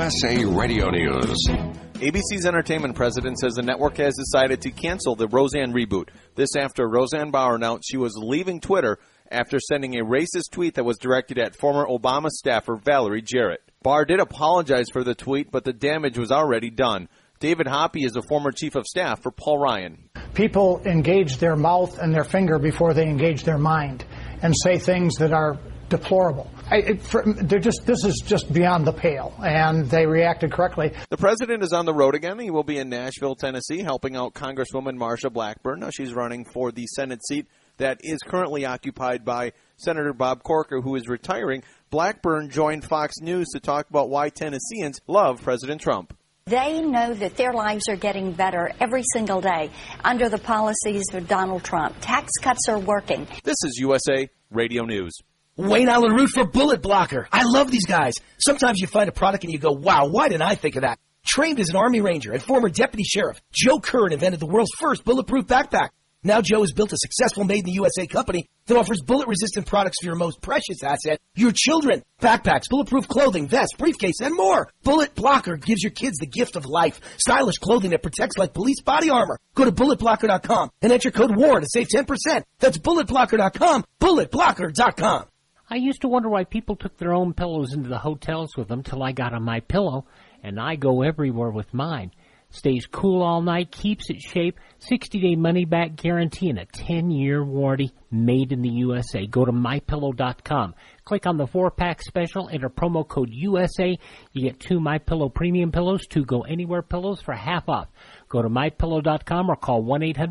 USA Radio News. ABC's entertainment president says the network has decided to cancel the Roseanne reboot. This after Roseanne Barr announced she was leaving Twitter after sending a racist tweet that was directed at former Obama staffer Valerie Jarrett. Barr did apologize for the tweet, but the damage was already done. David Hoppe is a former chief of staff for Paul Ryan. People engage their mouth and their finger before they engage their mind and say things that are deplorable. This is just beyond the pale, and they reacted correctly. The president is on the road again. He will be in Nashville, Tennessee, helping out Congresswoman Marsha Blackburn. Now she's running for the Senate seat that is currently occupied by Senator Bob Corker, who is retiring. Blackburn joined Fox News to talk about why Tennesseans love President Trump. They know that their lives are getting better every single day under the policies of Donald Trump. Tax cuts are working. This is USA Radio News. Wayne Allen Root for Bullet Blocker. I love these guys. Sometimes you find a product and you go, wow, why didn't I think of that? Trained as an Army Ranger and former deputy sheriff, Joe Kern invented the world's first bulletproof backpack. Now Joe has built a successful made-in-the-USA company that offers bullet-resistant products for your most precious asset, your children. Backpacks, bulletproof clothing, vests, briefcase, and more. Bullet Blocker gives your kids the gift of life. Stylish clothing that protects like police body armor. Go to bulletblocker.com and enter code WAR to save 10%. That's bulletblocker.com, bulletblocker.com. I used to wonder why people took their own pillows into the hotels with them till I got on MyPillow, and I go everywhere with mine. Stays cool all night, keeps its shape, 60-day money-back guarantee, and a 10-year warranty made in the USA. Go to MyPillow.com. Click on the 4-pack special, enter promo code USA. You get 2 MyPillow premium pillows, 2 Go Anywhere pillows for half off. Go to MyPillow.com or call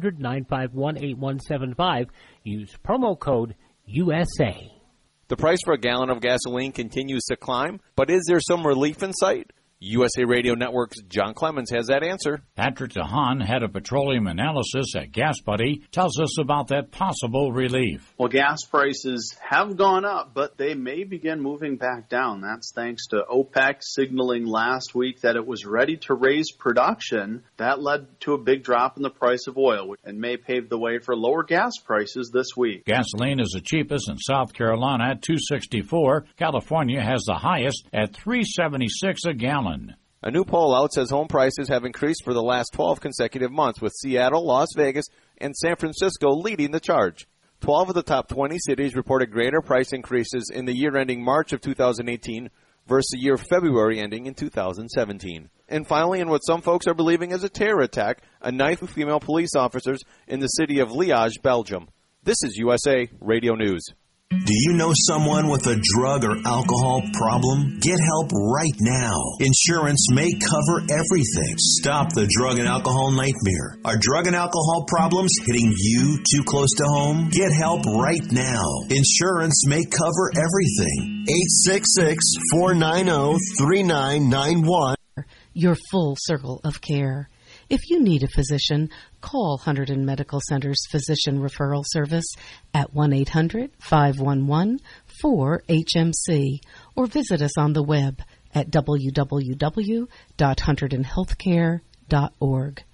1-800-951-8175. Use promo code USA. The price for a gallon of gasoline continues to climb, but is there some relief in sight? USA Radio Network's John Clemens has that answer. Patrick DeHaan, head of petroleum analysis at Gas Buddy, tells us about that possible relief. Well, gas prices have gone up, but they may begin moving back down. That's thanks to OPEC signaling last week that it was ready to raise production. That led to a big drop in the price of oil and may pave the way for lower gas prices this week. Gasoline is the cheapest in South Carolina at $2.64. California has the highest at $3.76 a gallon. A new poll out says home prices have increased for the last 12 consecutive months, with Seattle, Las Vegas, and San Francisco leading the charge. 12 of the top 20 cities reported greater price increases in the year ending March of 2018 versus the year February ending in 2017. And finally, in what some folks are believing is a terror attack, a knife with female police officers in the city of Liège, Belgium. This is USA Radio News. Do you know someone with a drug or alcohol problem? Get help right now. Insurance may cover everything. Stop the drug and alcohol nightmare. Are drug and alcohol problems hitting you too close to home? Get help right now. Insurance may cover everything. 866-490-3991. Your full circle of care. If you need a physician, call Hunterdon Medical Center's Physician Referral Service at 1-800-511-4HMC or visit us on the web at www.hunterdonhealthcare.org.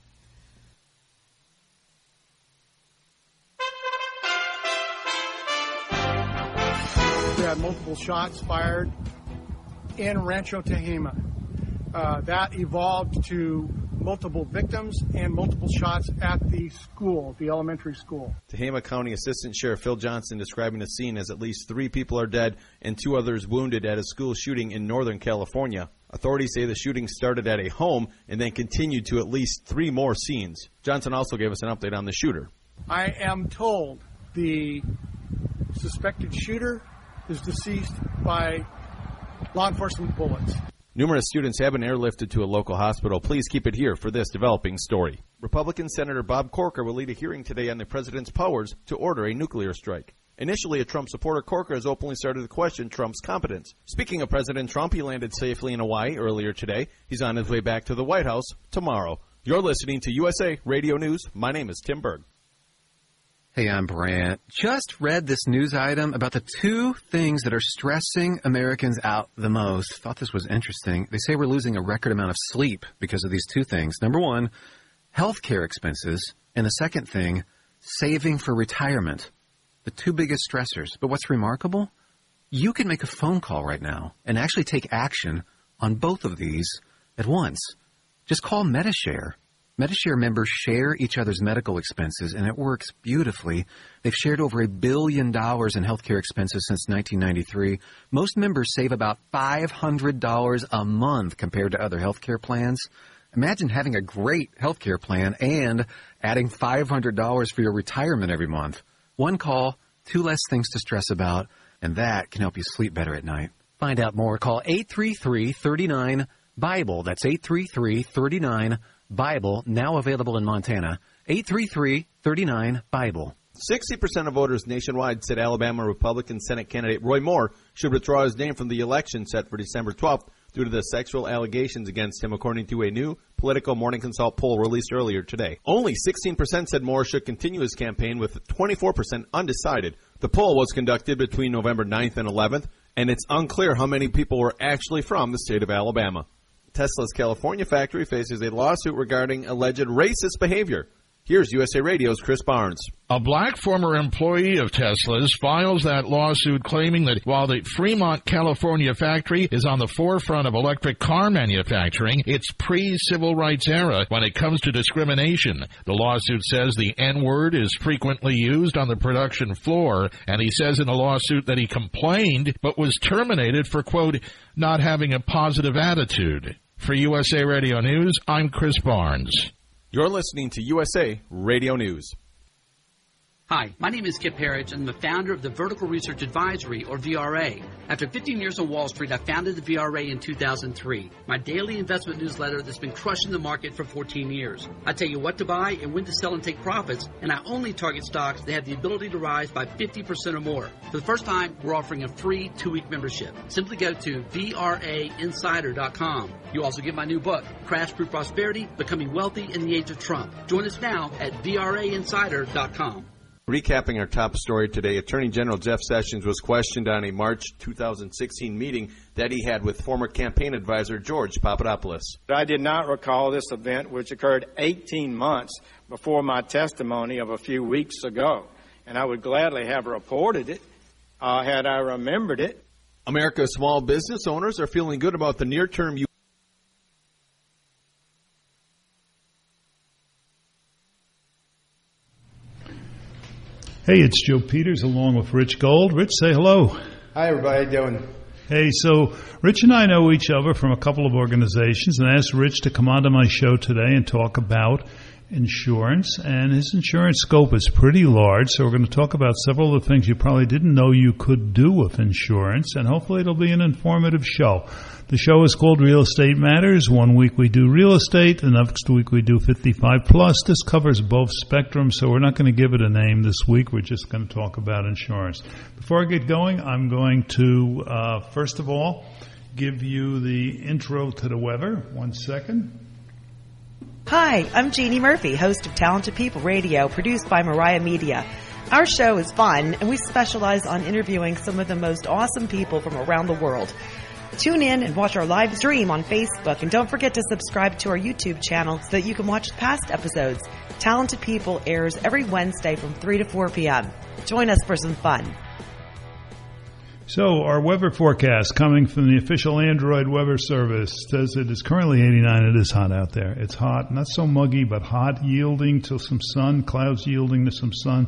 We had multiple shots fired in Rancho Tehama. That evolved to multiple victims and multiple shots at the school, the elementary school. Tehama County Assistant Sheriff Phil Johnson describing the scene as at least 3 people are dead and 2 others wounded at a school shooting in Northern California. Authorities say the shooting started at a home and then continued to at least 3 more scenes. Johnson also gave us an update on the shooter. I am told the suspected shooter is deceased by law enforcement bullets. Numerous students have been airlifted to a local hospital. Please keep it here for this developing story. Republican Senator Bob Corker will lead a hearing today on the president's powers to order a nuclear strike. Initially a Trump supporter, Corker has openly started to question Trump's competence. Speaking of President Trump, he landed safely in Hawaii earlier today. He's on his way back to the White House tomorrow. You're listening to USA Radio News. My name is Tim Berg. Hey, I'm Brant. Just read this news item about the 2 things that are stressing Americans out the most. Thought this was interesting. They say we're losing a record amount of sleep because of these 2 things. Number 1, healthcare expenses. And the second thing, saving for retirement. The 2 biggest stressors. But what's remarkable? You can make a phone call right now and actually take action on both of these at once. Just call Medi-Share. Medi-Share members share each other's medical expenses, and it works beautifully. They've shared over $1 billion in healthcare expenses since 1993. Most members save about $500 a month compared to other healthcare plans. Imagine having a great healthcare plan and adding $500 for your retirement every month. One call, 2 less things to stress about, and that can help you sleep better at night. Find out more. Call 833-39-BIBLE. That's 833-39-BIBLE, now available in Montana. 833-39-BIBLE. 60% of voters nationwide said Alabama Republican Senate candidate Roy Moore should withdraw his name from the election set for December 12th due to the sexual allegations against him, according to a new Political Morning Consult poll released earlier today. Only 16% said Moore should continue his campaign, with 24% undecided. The poll was conducted between November 9th and 11th, and it's unclear how many people were actually from the state of Alabama. Tesla's California factory faces a lawsuit regarding alleged racist behavior. Here's USA Radio's Chris Barnes. A black former employee of Tesla's files that lawsuit claiming that while the Fremont, California factory is on the forefront of electric car manufacturing, it's pre-civil rights era when it comes to discrimination. The lawsuit says the N-word is frequently used on the production floor, and he says in the lawsuit that he complained but was terminated for, quote, not having a positive attitude. For USA Radio News, I'm Chris Barnes. You're listening to USA Radio News. Hi, my name is Kip Harridge. I'm the founder of the Vertical Research Advisory, or VRA. After 15 years on Wall Street, I founded the VRA in 2003, my daily investment newsletter that's been crushing the market for 14 years. I tell you what to buy and when to sell and take profits, and I only target stocks that have the ability to rise by 50% or more. For the first time, we're offering a free 2-week membership. Simply go to VRAinsider.com. You also get my new book, Crash Proof Prosperity, Becoming Wealthy in the Age of Trump. Join us now at VRAinsider.com. Recapping our top story today, Attorney General Jeff Sessions was questioned on a March 2016 meeting that he had with former campaign advisor George Papadopoulos. I did not recall this event, which occurred 18 months before my testimony of a few weeks ago, and I would gladly have reported it had I remembered it. America's small business owners are feeling good about the near-term Hey, it's Joe Peters along with Rich Gold. Rich, say hello. Hi, everybody. How you doing? Hey, so Rich and I know each other from a couple of organizations, and I asked Rich to come onto my show today and talk about insurance, and his insurance scope is pretty large, so we're going to talk about several of the things you probably didn't know you could do with insurance, and hopefully it'll be an informative show. The show is called Real Estate Matters. One week we do real estate, the next week we do 55 plus. This covers both spectrums, so we're not going to give it a name this week. We're just going to talk about insurance. Before I get going, I'm going to, first of all, give you the intro to the weather. 1 second. Hi, I'm Jeannie Murphy, host of Talented People Radio, produced by Mariah Media. Our show is fun, and we specialize on interviewing some of the most awesome people from around the world. Tune in and watch our live stream on Facebook, and don't forget to subscribe to our YouTube channel so that you can watch past episodes. Talented People airs every Wednesday from 3 to 4 p.m. Join us for some fun. So our weather forecast coming from the official Android weather service says it is currently 89. It is hot out there. It's hot, not so muggy, but hot, yielding to some sun, clouds yielding to some sun.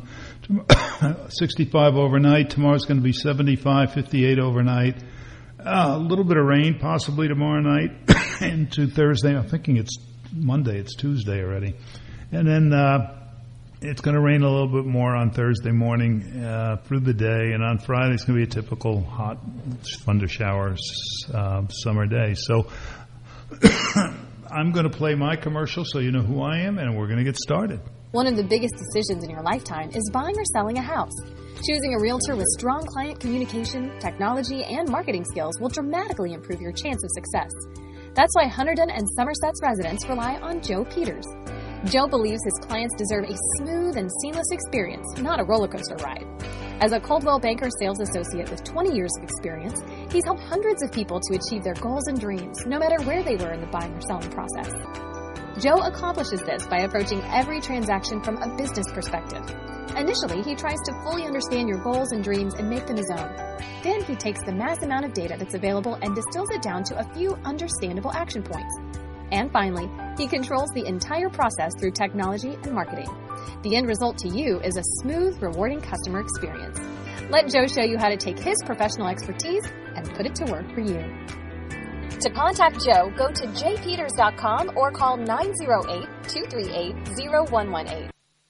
65 overnight. Tomorrow's going to be 75, 58 overnight. A little bit of rain possibly tomorrow night into Thursday. I'm thinking it's Monday. It's Tuesday already. And then it's going to rain a little bit more on Thursday morning through the day. And on Friday, it's going to be a typical hot thunder showers summer day. So I'm going to play my commercial so you know who I am, and we're going to get started. One of the biggest decisions in your lifetime is buying or selling a house. Choosing a realtor with strong client communication, technology, and marketing skills will dramatically improve your chance of success. That's why Hunterdon and Somerset's residents rely on Joe Peters. Joe believes his clients deserve a smooth and seamless experience, not a roller coaster ride. As a Coldwell Banker sales associate with 20 years of experience, he's helped hundreds of people to achieve their goals and dreams, no matter where they were in the buying or selling process. Joe accomplishes this by approaching every transaction from a business perspective. Initially, he tries to fully understand your goals and dreams and make them his own. Then he takes the mass amount of data that's available and distills it down to a few understandable action points. And finally, he controls the entire process through technology and marketing. The end result to you is a smooth, rewarding customer experience. Let Joe show you how to take his professional expertise and put it to work for you. To contact Joe, go to jpeters.com or call 908-238-0118.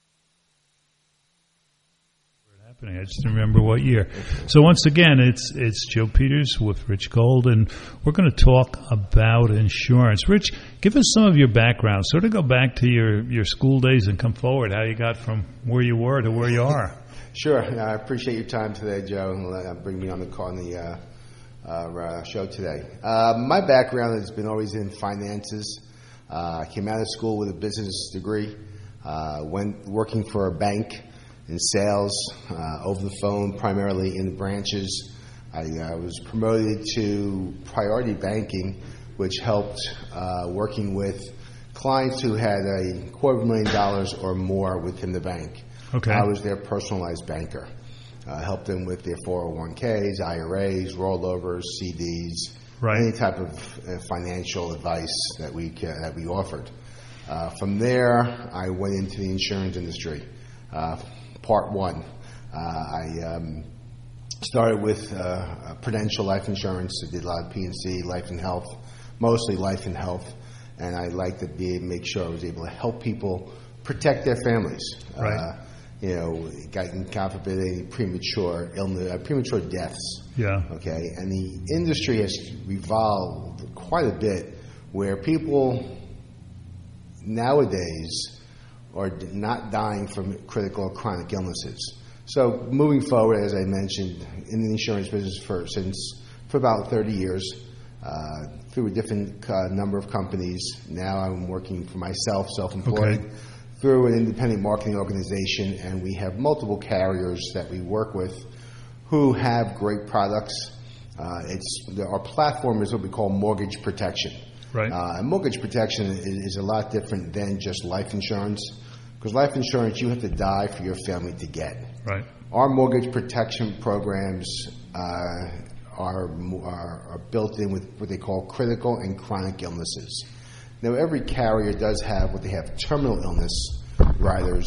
I just remember what year. So once again, it's Joe Peters with Rich Gold, and we're going to talk about insurance. Rich, give us some of your background. Sort of go back to your school days and come forward, how you got from where you were to where you are. Sure. I appreciate your time today, Joe, and bring me on the call on the show today. My background has been always in finances. I came out of school with a business degree, went working for a bank in sales, over the phone, primarily in the branches. I was promoted to priority banking, which helped working with clients who had $250,000 or more within the bank. Okay. I was their personalized banker. Helped them with their 401ks, IRAs, rollovers, CDs, any type of financial advice that we offered. From there, I went into the insurance industry. Part one. I started with Prudential Life Insurance. I did a lot of P&C, life and health, mostly life and health, and I like to make sure I was able to help people protect their families. Right. God forbid any premature illness, premature deaths. Yeah. Okay, and the industry has revolved quite a bit, where people nowadays are not dying from critical or chronic illnesses. So moving forward, as I mentioned, in the insurance business for about 30 years, through a different number of companies. Now I'm working for myself, self-employed, through an independent marketing organization, and we have multiple carriers that we work with who have great products. Our platform is what we call mortgage protection. Right. Mortgage protection is a lot different than just life insurance, because life insurance you have to die for your family to get. Right. Our mortgage protection programs are built in with what they call critical and chronic illnesses. Now, every carrier does have what they have terminal illness riders,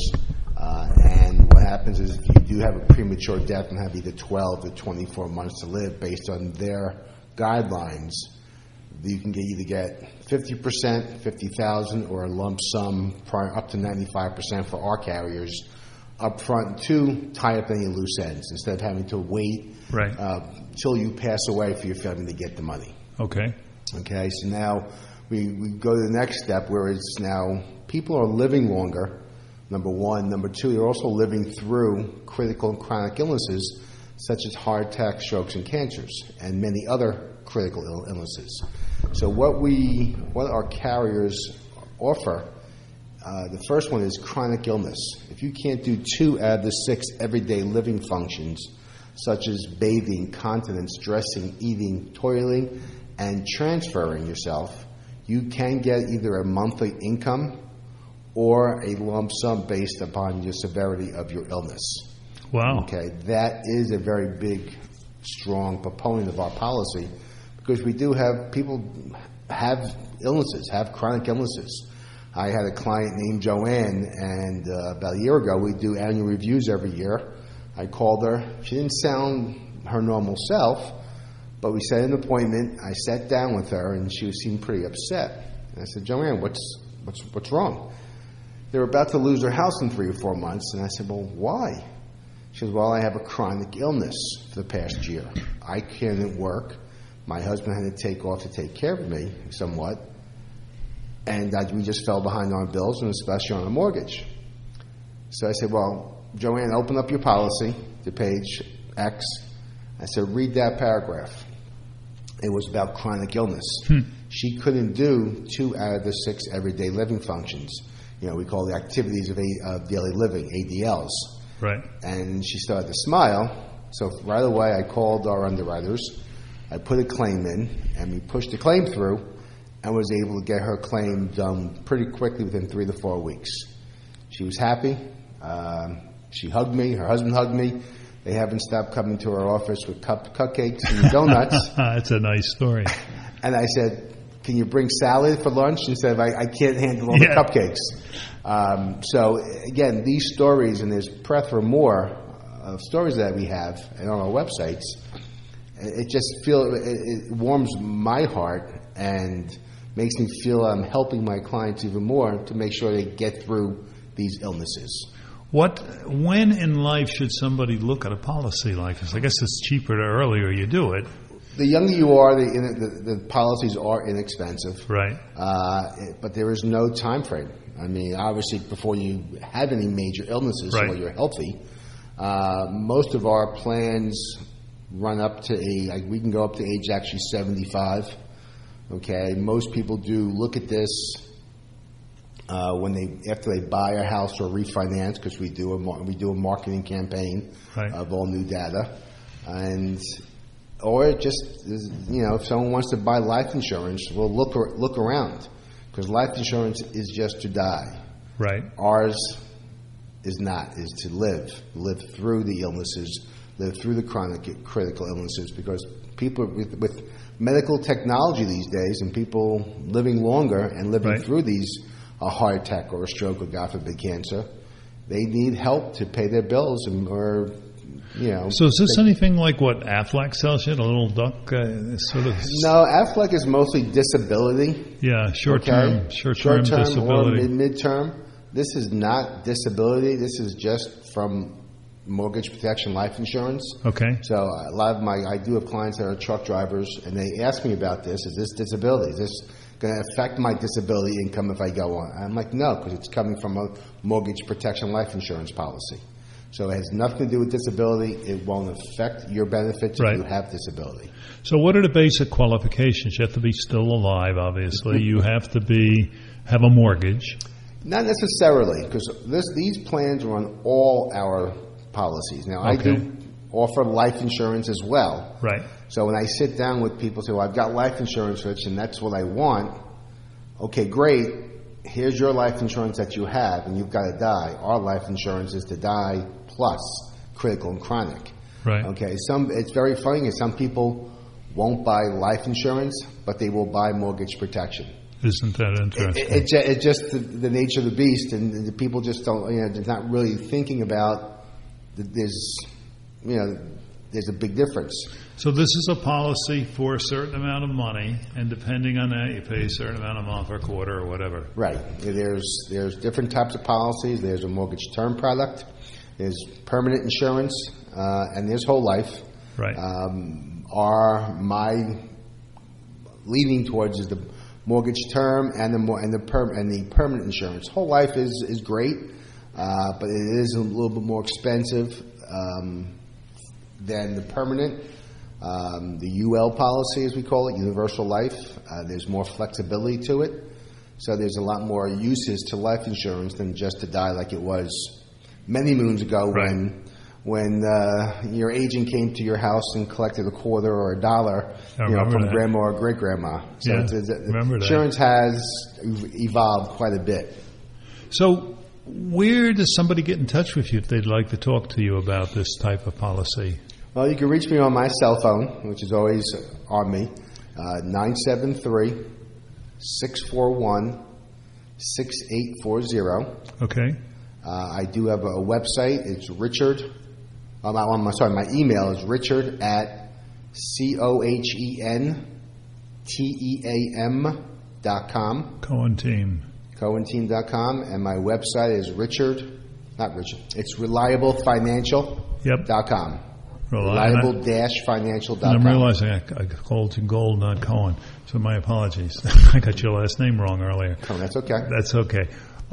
and what happens is if you do have a premature death and have either 12 to 24 months to live based on their guidelines, you can either get 50%, $50,000, or a lump sum up to 95% for our carriers up front to tie up any loose ends instead of having to wait till you pass away for your family to get the money. Okay. Okay, so now we go to the next step where it's now people are living longer, number one. Number two, they're also living through critical and chronic illnesses such as heart attacks, strokes, and cancers, and many other critical illnesses. So what our carriers offer, the first one is chronic illness. If you can't do 2 out of the 6 everyday living functions, such as bathing, continence, dressing, eating, toileting, and transferring yourself, you can get either a monthly income or a lump sum based upon your severity of your illness. Wow. Okay, that is a very big, strong proponent of our policy, because we do have people have illnesses, have chronic illnesses. I had a client named Joanne, and about a year ago, we do annual reviews every year. I called her. She didn't sound her normal self, but we set an appointment. I sat down with her, and she seemed pretty upset. And I said, Joanne, what's wrong? They were about to lose their house in 3 or 4 months, and I said, well, why? She says, well, I have a chronic illness for the past year. I couldn't work. My husband had to take off to take care of me somewhat, and we just fell behind on bills, and especially on a mortgage. So I said, well, Joanne, open up your policy to page X. I said, read that paragraph. It was about chronic illness. She couldn't do 2 out of the 6 everyday living functions. We call the activities of daily living, ADLs. Right. And she started to smile. So right away, I called our underwriters. I put a claim in, and we pushed the claim through, and was able to get her claim done pretty quickly within 3 to 4 weeks. She was happy. She hugged me. Her husband hugged me. They haven't stopped coming to our office with cupcakes and donuts. That's a nice story. And I said, can you bring salad for lunch? And said, I can't handle all the cupcakes. So, again, these stories, and there's plethora more of stories that we have and on our websites, it just it warms my heart and makes me feel I'm helping my clients even more to make sure they get through these illnesses. When in life should somebody look at a policy like this? I guess it's cheaper the earlier you do it. The younger you are, the policies are inexpensive. Right. But there is no time frame. I mean, obviously, before you have any major illnesses right. while you're healthy, most of our plans run up to we can go up to age actually 75. Okay. Most people do look at this after they buy a house or refinance, because we do a marketing campaign right. of all new data, or just if someone wants to buy life insurance, we'll look around, because life insurance is just to die. Right. Ours is not. Is to live through the illnesses, live through the critical illnesses, because people with medical technology these days and people living longer and living right. through a heart attack or a stroke or, God forbid, cancer, they need help to pay their bills So is this anything like what Aflac sells you, the little duck sort of? No, Aflac is mostly disability. Yeah, short-term disability. Or mid-term. This is not disability. This is just from mortgage protection life insurance. Okay. So a lot of I do have clients that are truck drivers, and they ask me about this. Is this disability? Is this going to affect my disability income if I go on? I'm like, no, because it's coming from a mortgage protection life insurance policy. So it has nothing to do with disability. It won't affect your benefits if you have disability. So what are the basic qualifications? You have to be still alive, obviously. You have to have a mortgage. Not necessarily, because these plans are on all our policies. Now, I do offer life insurance as well. Right. So when I sit down with people, say, well, I've got life insurance, Rich, and that's what I want. Okay, great. Here's your life insurance that you have, and you've got to die. Our life insurance is to die plus critical and chronic. Right. Okay. It's very funny because some people won't buy life insurance, but they will buy mortgage protection. Isn't that interesting? It's just the nature of the beast, and the people just don't. They're not really thinking about that. There's a big difference. So this is a policy for a certain amount of money, and depending on that, you pay a certain amount a month or quarter or whatever. Right. There's different types of policies. There's a mortgage term product. There's permanent insurance, and there's whole life. Right. My leaning towards is the mortgage term and the permanent insurance. Whole life is great, but it is a little bit more expensive than the permanent. The UL policy, as we call it, universal life, there's more flexibility to it. So there's a lot more uses to life insurance than just to die like it was many moons ago when your agent came to your house and collected a quarter or a dollar from grandma or great-grandma. So insurance has evolved quite a bit. So where does somebody get in touch with you if they'd like to talk to you about this type of policy? Well, you can reach me on my cell phone, which is always on me, 973-641-6840. Okay. I do have a website. It's Richard. My email is richard@COHENTEAM.com. Cohenteam. Cohenteam.com. And my website is it's reliablefinancial.com. Reliable-financial.com. I'm realizing I called you Gold, not Cohen. So my apologies. I got your last name wrong earlier. Oh, that's okay. That's okay.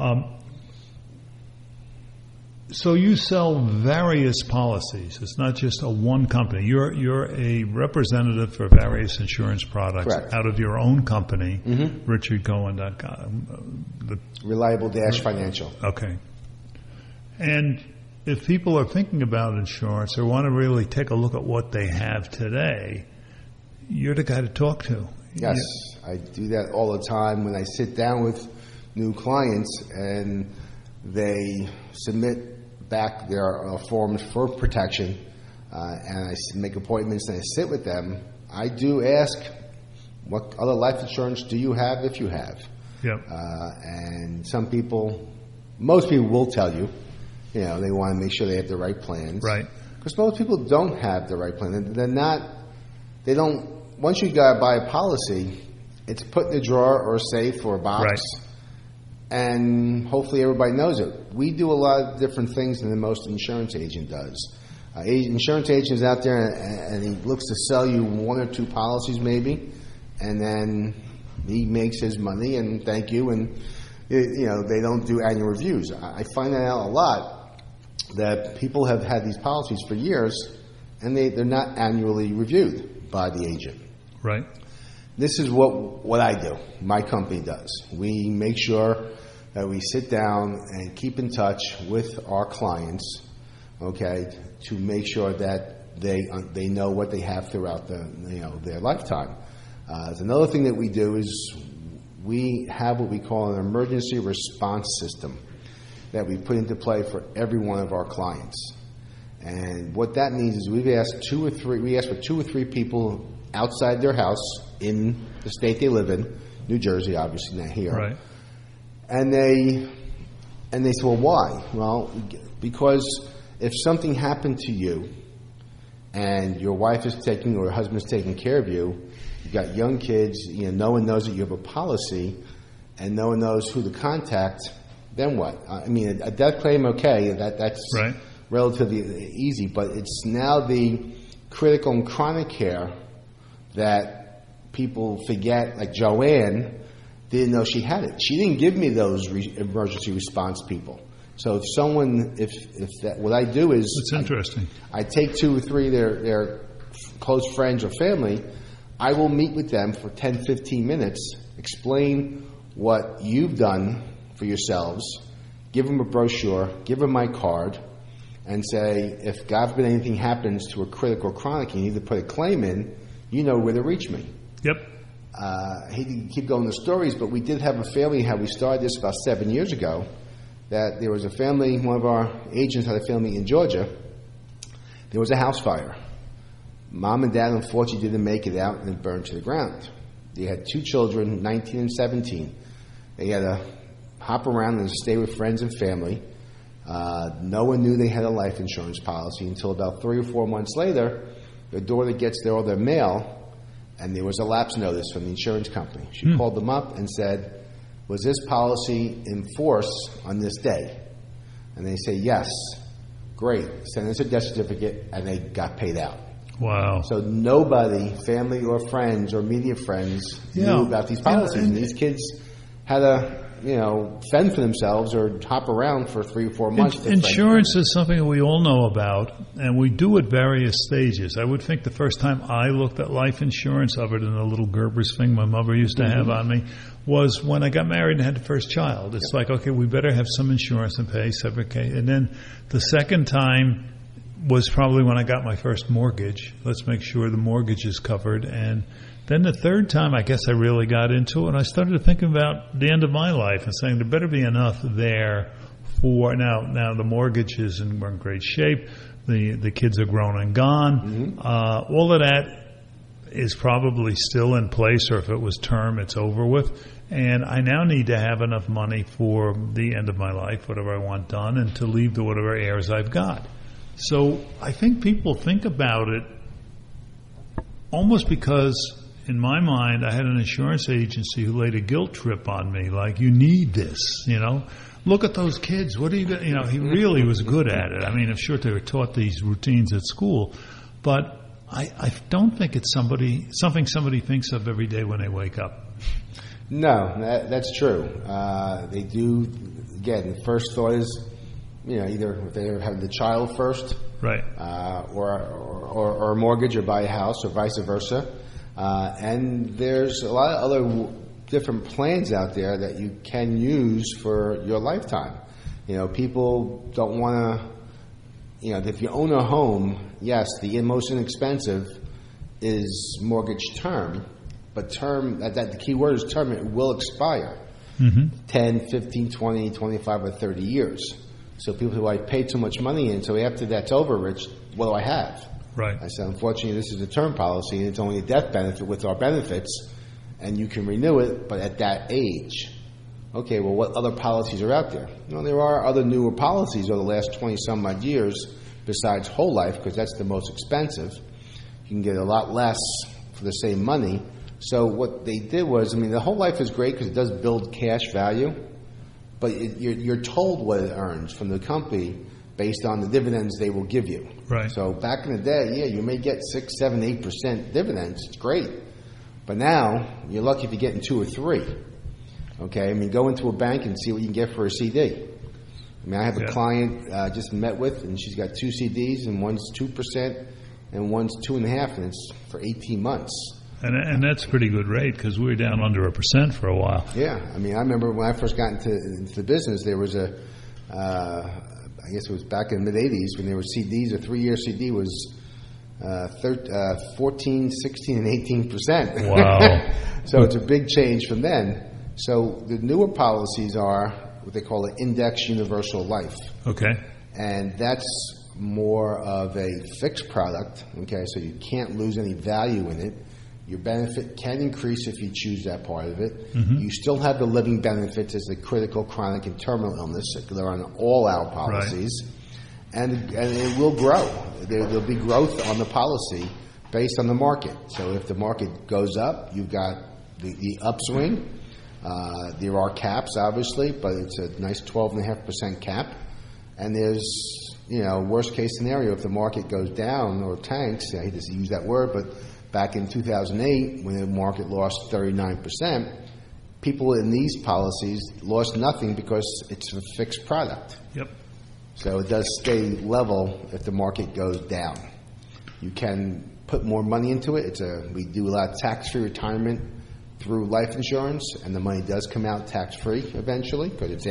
So you sell various policies. It's not just a one company. You're a representative for various insurance products. Correct. Out of your own company, richardcohen.com. Reliable-financial. Okay. And if people are thinking about insurance or want to really take a look at what they have today, you're the guy to talk to. Yes, I do that all the time when I sit down with new clients and they submit back their forms for protection, and I make appointments and I sit with them. I do ask, what other life insurance do you have, if you have? Yep. And most people will tell you, they want to make sure they have the right plans. Right. Because most people don't have the right plan. Once you gotta buy a policy, it's put in a drawer or a safe or a box. Right. And hopefully everybody knows it. We do a lot of different things than the most insurance agent does. Insurance agent is out there and he looks to sell you one or two policies maybe, and then he makes his money and thank you, and they don't do annual reviews. I find that out a lot, that people have had these policies for years and they're not annually reviewed by the agent. Right. This is what I do, my company does. We make sure that we sit down and keep in touch with our clients, okay, to make sure that they know what they have throughout their lifetime. Another thing that we do is we have what we call an emergency response system that we put into play for every one of our clients. And what that means is we ask for 2 or 3 people outside their house in the state they live in, New Jersey, obviously not here. Right. And they say, well, why? Well, because if something happened to you and your wife is or your husband is taking care of you, you've got young kids, no one knows that you have a policy, and no one knows who to contact, then what? I mean, a death claim, okay, that's right. Relatively easy, but it's now the critical and chronic care that people forget, like Joanne didn't know she had it. She didn't give me those emergency response people. So what I do is... That's interesting. I take 2 or 3 their close friends or family. I will meet with them for 10, 15 minutes, explain what you've done for yourselves, give them a brochure, give them my card, and say, if God forbid anything happens to a critical chronic, you need to put a claim in, you know where to reach me. Yep. I hate to keep going to stories, but we did have a family, how we started this about 7 years ago, that there was a family, one of our agents had a family in Georgia. There was a house fire. Mom and dad, unfortunately, didn't make it out and it burned to the ground. They had 2 children, 19 and 17. They had to hop around and stay with friends and family. No one knew they had a life insurance policy until about 3 or 4 months later, their daughter gets all their mail, and there was a lapse notice from the insurance company. She called them up and said, was this policy in force on this day? And they say, yes. Great. Send us a death certificate, and they got paid out. Wow. So nobody, family or friends or media friends, knew about these policies. And these kids had to, fend for themselves or hop around for 3 or 4 months. Insurance is something that we all know about, and we do at various stages. I would think the first time I looked at life insurance, other than the little Gerber's thing my mother used to have on me, was when I got married and had the first child. It's like, okay, we better have some insurance and pay separate. And then the second time was probably when I got my first mortgage. Let's make sure the mortgage is covered. And then the third time, I guess I really got into it, and I started thinking about the end of my life and saying there better be enough there for now the mortgage is in great shape. The kids are grown and gone. All of that is probably still in place, or if it was term, it's over with. And I now need to have enough money for the end of my life, whatever I want done, and to leave to whatever heirs I've got. So I think people think about it almost because, in my mind, I had an insurance agency who laid a guilt trip on me, like, you need this, Look at those kids. What are you going to, he really was good at it. I mean, I'm sure they were taught these routines at school, but I don't think it's something somebody thinks of every day when they wake up. No, that's true. They do, again, the first thought is, either if they have the child first, right, or a mortgage, or buy a house, or vice versa. And there's a lot of other different plans out there that you can use for your lifetime. People don't want to, if you own a home, yes, the most inexpensive is mortgage term, But term, the key word is term, it will expire. 10, 15, 20, 25, or 30 years. So people who I pay too much money in, so after that's over, Rich, what do I have? Right. I said, unfortunately, this is a term policy, and it's only a death benefit with our benefits, and you can renew it, but at that age. Okay, well, what other policies are out there? There are other newer policies over the last 20-some-odd years besides whole life, because that's the most expensive. You can get a lot less for the same money. So what they did was, the whole life is great because it does build cash value, but you're told what it earns from the company based on the dividends they will give you. Right. So back in the day, you may get 6, 7, 8% dividends. It's great. But now, you're lucky if you're getting 2 or 3. Okay? Go into a bank and see what you can get for a CD. I have a client just met with, and she's got 2 CDs, and one's 2%, and one's 2.5%, and it's for 18 months. And that's a pretty good rate because we were down under 1% for a while. Yeah. I remember when I first got into the business, there was I guess it was back in the mid-'80s when there were CDs. A 3-year CD was 14, 16, and 18%. Wow. So it's a big change from then. So the newer policies are what they call an index universal life. Okay. And that's more of a fixed product. Okay, so you can't lose any value in it. Your benefit can increase if you choose that part of it. You still have the living benefits as the critical, chronic, and terminal illness. They're on all our policies. Right. And it will grow. There'll be growth on the policy based on the market. So if the market goes up, you've got the upswing. There are caps, obviously, but it's a nice 12.5% cap. And there's, worst case scenario, if the market goes down or tanks, I hate to use that word, but back in 2008, when the market lost 39%, people in these policies lost nothing because it's a fixed product. Yep. So it does stay level if the market goes down. You can put more money into it. We do a lot of tax-free retirement through life insurance, and the money does come out tax-free eventually because it's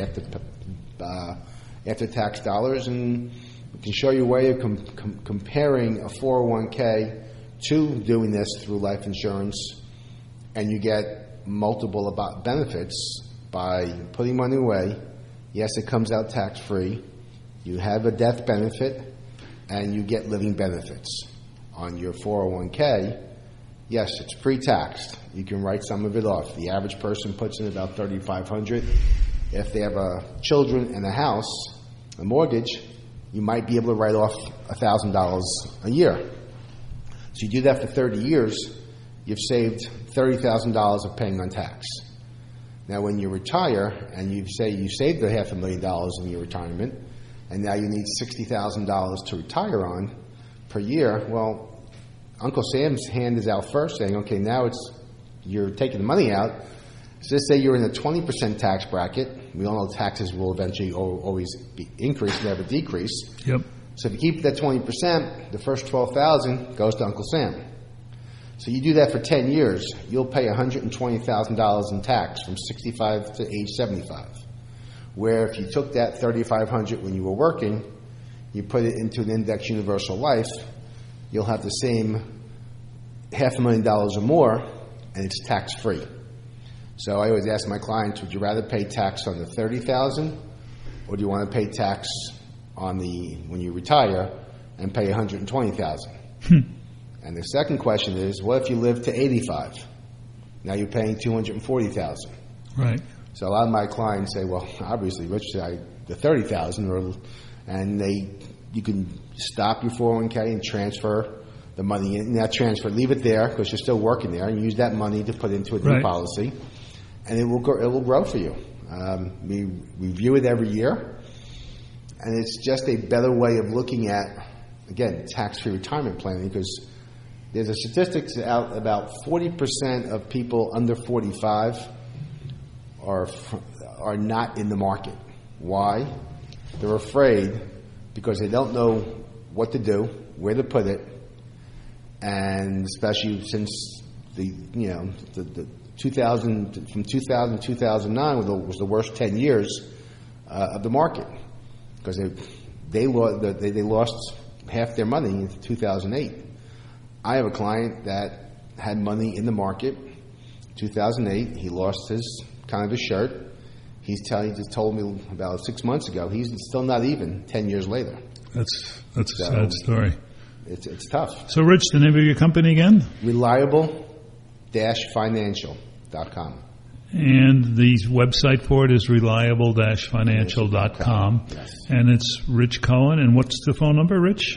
after tax dollars, and we can show you a way of comparing a 401k to doing this through life insurance, and you get multiple benefits by putting money away. Yes, it comes out tax-free. You have a death benefit, and you get living benefits. On your 401k, yes, it's pre-taxed. You can write some of it off. The average person puts in about $3,500. If they have children and a house, a mortgage, you might be able to write off $1,000 a year. So you do that for 30 years, you've saved $30,000 of paying on tax. Now when you retire and you say you saved $500,000 in your retirement, and now you need $60,000 to retire on per year, well, Uncle Sam's hand is out first saying, okay, now you're taking the money out. So let's say you're in a 20% tax bracket. We all know taxes will eventually always be increase, never decrease. Yep. So if you keep that 20%, the first $12,000 goes to Uncle Sam. So you do that for 10 years, you'll pay $120,000 in tax from 65 to age 75. Where if you took that $3,500 when you were working, you put it into an index universal life, you'll have the same $500,000 or more, and it's tax-free. So I always ask my clients, would you rather pay tax on the $30,000, or do you want to pay tax on when you retire and pay $120,000? And the second question is, what if you live to 85? Now you're paying $240,000. Right. So a lot of my clients say, well, obviously, Rich, the $30,000, and you can stop your 401k and transfer the money in. Not transfer, leave it there because you're still working there, and use that money to put into a new policy, and it will grow for you. We review it every year, and it's just a better way of looking at, again, tax-free retirement planning, because there's a statistics out about 40% of people under 45 are not in the market. Why? They're afraid because they don't know what to do, where to put it, and especially since the 2000 from 2000 to 2009 was the worst 10 years of the market, because they lost half their money in 2008. I have a client that had money in the market. 2008. He lost his shirt. He just told me about 6 months ago. He's still not even 10 years later. That's a sad story. It's tough. So, Rich, the name of your company again? Reliable-financial.com. And the website for it is reliable-financial.com. Yes. And it's Rich Cohen. And what's the phone number, Rich?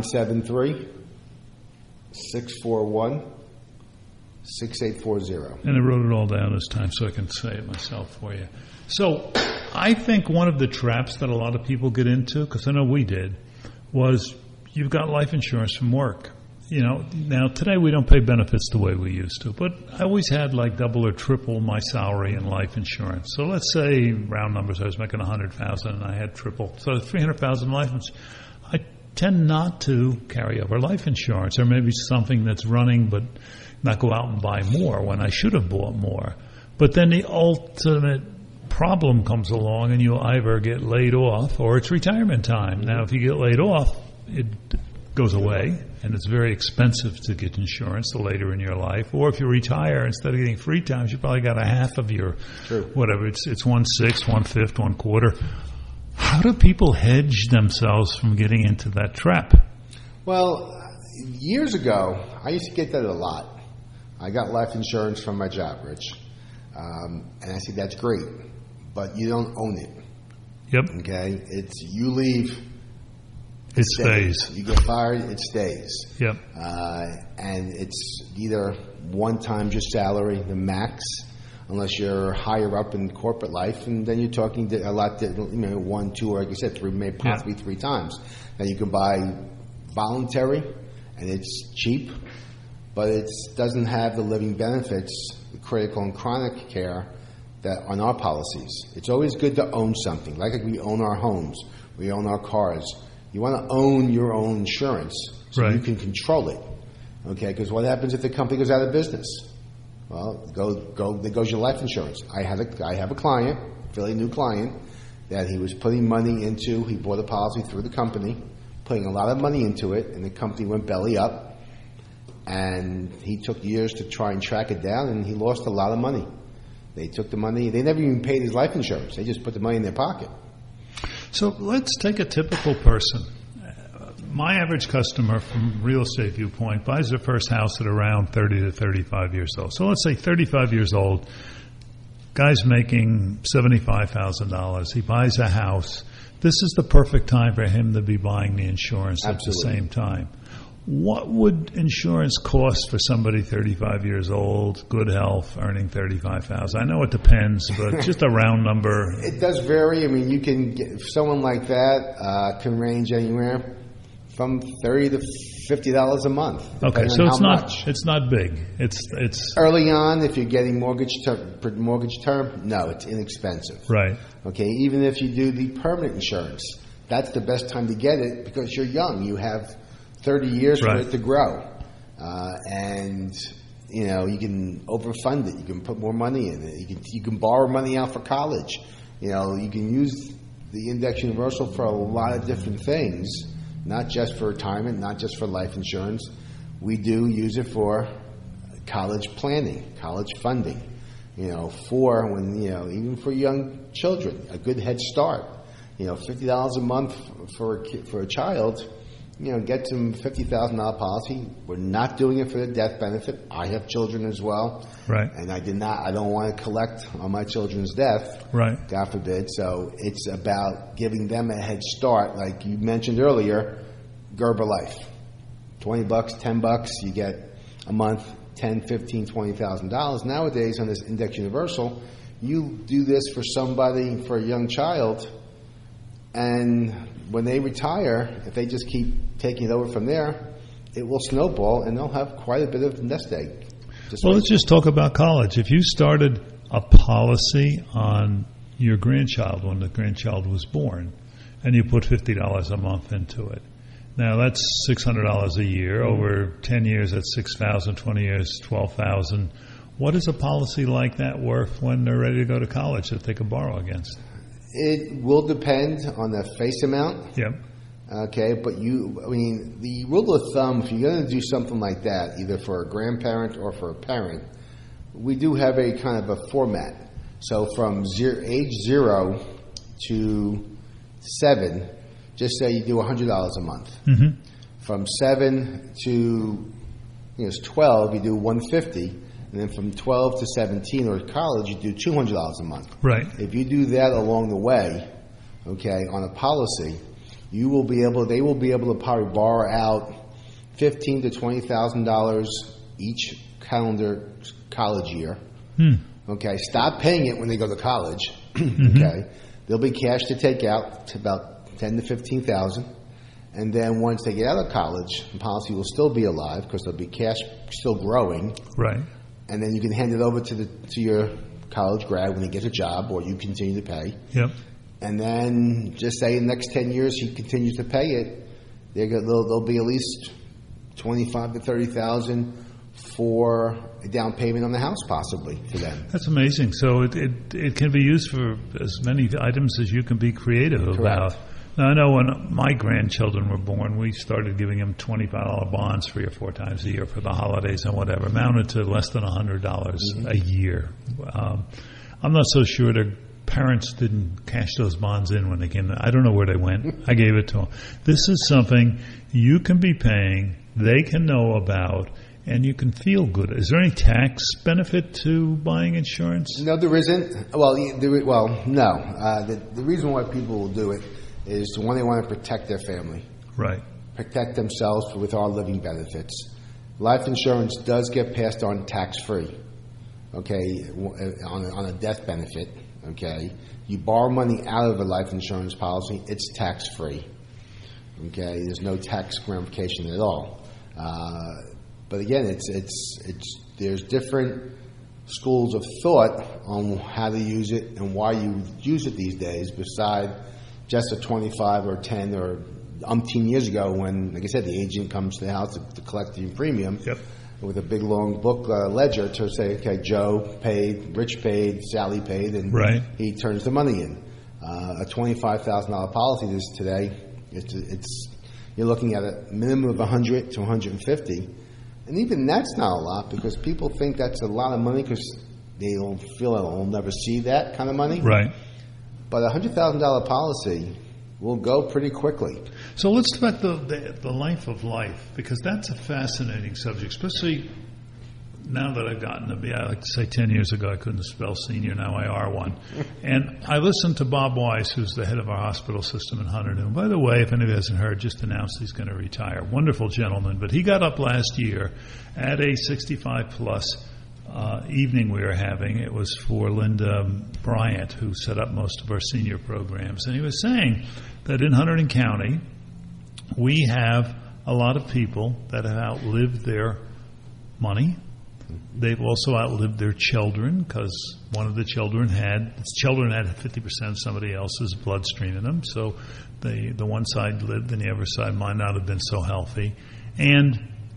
973-641-6840. And I wrote it all down this time so I can say it myself for you. So I think one of the traps that a lot of people get into, because I know we did, was you've got life insurance from work. Now today we don't pay benefits the way we used to, but I always had like double or triple my salary in life insurance. So let's say, round numbers, I was making $100,000 and I had triple. So $300,000 life insurance. I tend not to carry over life insurance, or maybe something that's running but not go out and buy more when I should have bought more. But then the ultimate problem comes along and you'll either get laid off or it's retirement time. Now, if you get laid off, it goes away, and it's very expensive to get insurance the later in your life. Or if you retire, instead of getting free times, you probably got a half of your whatever. It's 1/6, 1/5, 1/4. How do people hedge themselves from getting into that trap? Well, years ago, I used to get that a lot. I got life insurance from my job, Rich. And I said, that's great, but you don't own it. Yep. Okay? It's you leave, it stays. You get fired, it stays. Yep. And it's either one times your salary, the max, unless you're higher up in corporate life, and then you're talking a lot, 1, 2, or like you said, 3, maybe possibly 3 times. Now you can buy voluntary, and it's cheap, but it doesn't have the living benefits, the critical and chronic care that on our policies. It's always good to own something. Like we own our homes, we own our cars. You want to own your own insurance so you can control it. Okay, because what happens if the company goes out of business? Well, there goes your life insurance. I have a client, fairly new client, that he was putting money into. He bought a policy through the company, putting a lot of money into it, and the company went belly up. And he took years to try and track it down, and he lost a lot of money. They took the money. They never even paid his life insurance. They just put the money in their pocket. So let's take a typical person. My average customer, from real estate viewpoint, buys their first house at around 30 to 35 years old. So let's say 35 years old, guy's making $75,000. He buys a house. This is the perfect time for him to be buying the insurance at the same time. What would insurance cost for somebody 35 years old, good health, earning $35,000? I know it depends, but just a round number. It does vary. I mean, you can get someone like that can range anywhere from $30 to $50 a month. Okay, so it's not big. It's early on. If you're getting mortgage term, no, it's inexpensive. Right. Okay, even if you do the permanent insurance, that's the best time to get it because you're young. You have 30 years for it to grow. And, you can overfund it. You can put more money in it. You can borrow money out for college. You can use the Index Universal for a lot of different things, not just for retirement, not just for life insurance. We do use it for college planning, college funding, for when, even for young children, a good head start. $50 a month for a child. Get some $50,000 policy. We're not doing it for the death benefit. I have children as well. Right. And I don't want to collect on my children's death. Right. God forbid. So it's about giving them a head start. Like you mentioned earlier, Gerber Life. $20, $10, you get a month, $10,000, $15,000, $20,000. Nowadays on this Index Universal, you do this for somebody, for a young child, and when they retire, if they just keep taking it over from there, it will snowball, and they'll have quite a bit of nest egg. Let's just talk about college. If you started a policy on your grandchild when the grandchild was born, and you put $50 a month into it, now that's $600 a year. Over 10 years, that's $6,000. 20 years, $12,000. What is a policy like that worth when they're ready to go to college that they can borrow against? It will depend on the face amount. Yep. Okay, but the rule of thumb, if you're going to do something like that, either for a grandparent or for a parent, we do have a kind of a format. So from age 0 to 7, just say you do $100 a month. Mm-hmm. From 7 to 12, you do $150, and then from 12 to 17 or college, you do $200 a month. Right. If you do that along the way, okay, on a policy, they will be able to probably borrow out $15,000 to $20,000 each calendar college year. Okay, stop paying it when they go to college. Okay, there'll be cash to take out to about $10,000 to $15,000, and then once they get out of college, the policy will still be alive because there'll be cash still growing. Right. And then you can hand it over to your college grad when he gets a job, or you continue to pay. Yep. And then just say in the next 10 years he continues to pay it, there'll be at least $25,000 to $30,000 for a down payment on the house, possibly, for them. That's amazing. So it can be used for as many items as you can be creative about. Now, I know when my grandchildren were born, we started giving them $25 bonds 3 or 4 times a year for the holidays and whatever, amounted to less than $100 a year. I'm not so sure their parents didn't cash those bonds in when they came. I don't know where they went. I gave it to them. This is something you can be paying, they can know about, and you can feel good. Is there any tax benefit to buying insurance? No, there isn't. No. The reason why people will do it is, one, they want to protect their family. Right. Protect themselves with our living benefits. Life insurance does get passed on tax-free, okay, on a death benefit, okay. You borrow money out of a life insurance policy, it's tax-free, okay. There's no tax ramification at all. But again, there's different schools of thought on how to use it and why you use it these days, beside just a 25 or 10 or umpteen years ago when, like I said, the agent comes to the house to collect the premium with a big long book ledger to say, okay, Joe paid, Rich paid, Sally paid, and he turns the money in. A $25,000 policy today, you're looking at a minimum of $100 to $150. And even that's not a lot, because people think that's a lot of money because they don't feel they'll never see that kind of money. Right. But a $100,000 policy will go pretty quickly. So let's talk about the length of life, because that's a fascinating subject, especially now that I've gotten to be, I like to say 10 years ago I couldn't spell senior, now I are one. And I listened to Bob Weiss, who's the head of our hospital system in Hunterdon. By the way, if anybody hasn't heard, just announced he's going to retire. Wonderful gentleman. But he got up last year at a 65-plus evening we were having. It was for Linda Bryant, who set up most of our senior programs. And he was saying that in Hunterdon County, we have a lot of people that have outlived their money. They've also outlived their children, because one of the children had 50% of somebody else's bloodstream in them. So the one side lived and the other side might not have been so healthy. And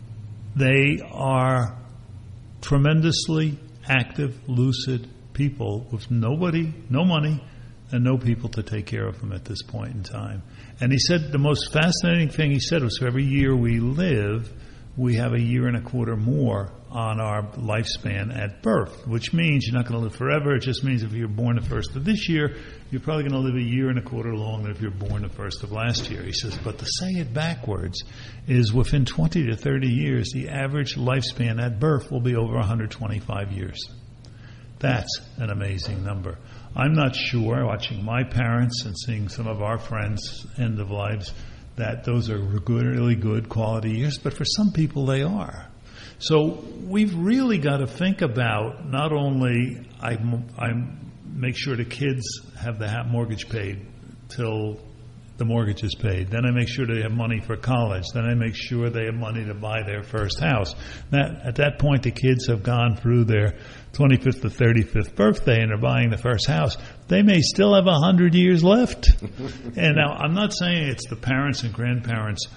they are tremendously active, lucid people with no money, and no people to take care of them at this point in time. And he said the most fascinating thing he said was, for every year we live, we have a year and a quarter more on our lifespan at birth, which means you're not going to live forever. It just means if you're born the first of this year, you're probably going to live a year and a quarter longer if you're born the first of last year. He says, but to say it backwards is within 20 to 30 years, the average lifespan at birth will be over 125 years. That's an amazing number. I'm not sure, watching my parents and seeing some of our friends' end of lives, that those are really good quality years, but for some people they are. So we've really got to think about, not only I make sure the kids have the mortgage paid till the mortgage is paid. Then I make sure they have money for college. Then I make sure they have money to buy their first house. At that point, the kids have gone through their 25th to 35th birthday and are buying the first house. They may still have 100 years left. And now, I'm not saying it's the parents and grandparents'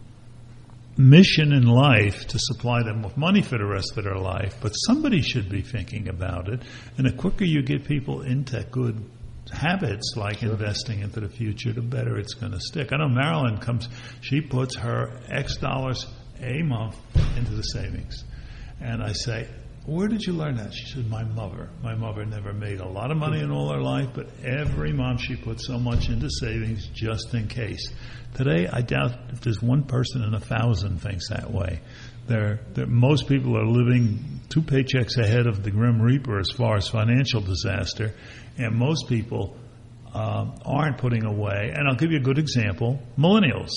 mission in life to supply them with money for the rest of their life, but somebody should be thinking about it. And the quicker you get people into good habits like investing into the future, the better it's going to stick. I know Marilyn she puts her X dollars a month into the savings. And I say, where did you learn that? She said, my mother. My mother never made a lot of money in all her life, but every month she put so much into savings just in case. Today, I doubt if there's one person in 1,000 thinks that way. Most people are living 2 paychecks ahead of the Grim Reaper as far as financial disaster, and most people aren't putting away. And I'll give you a good example. Millennials.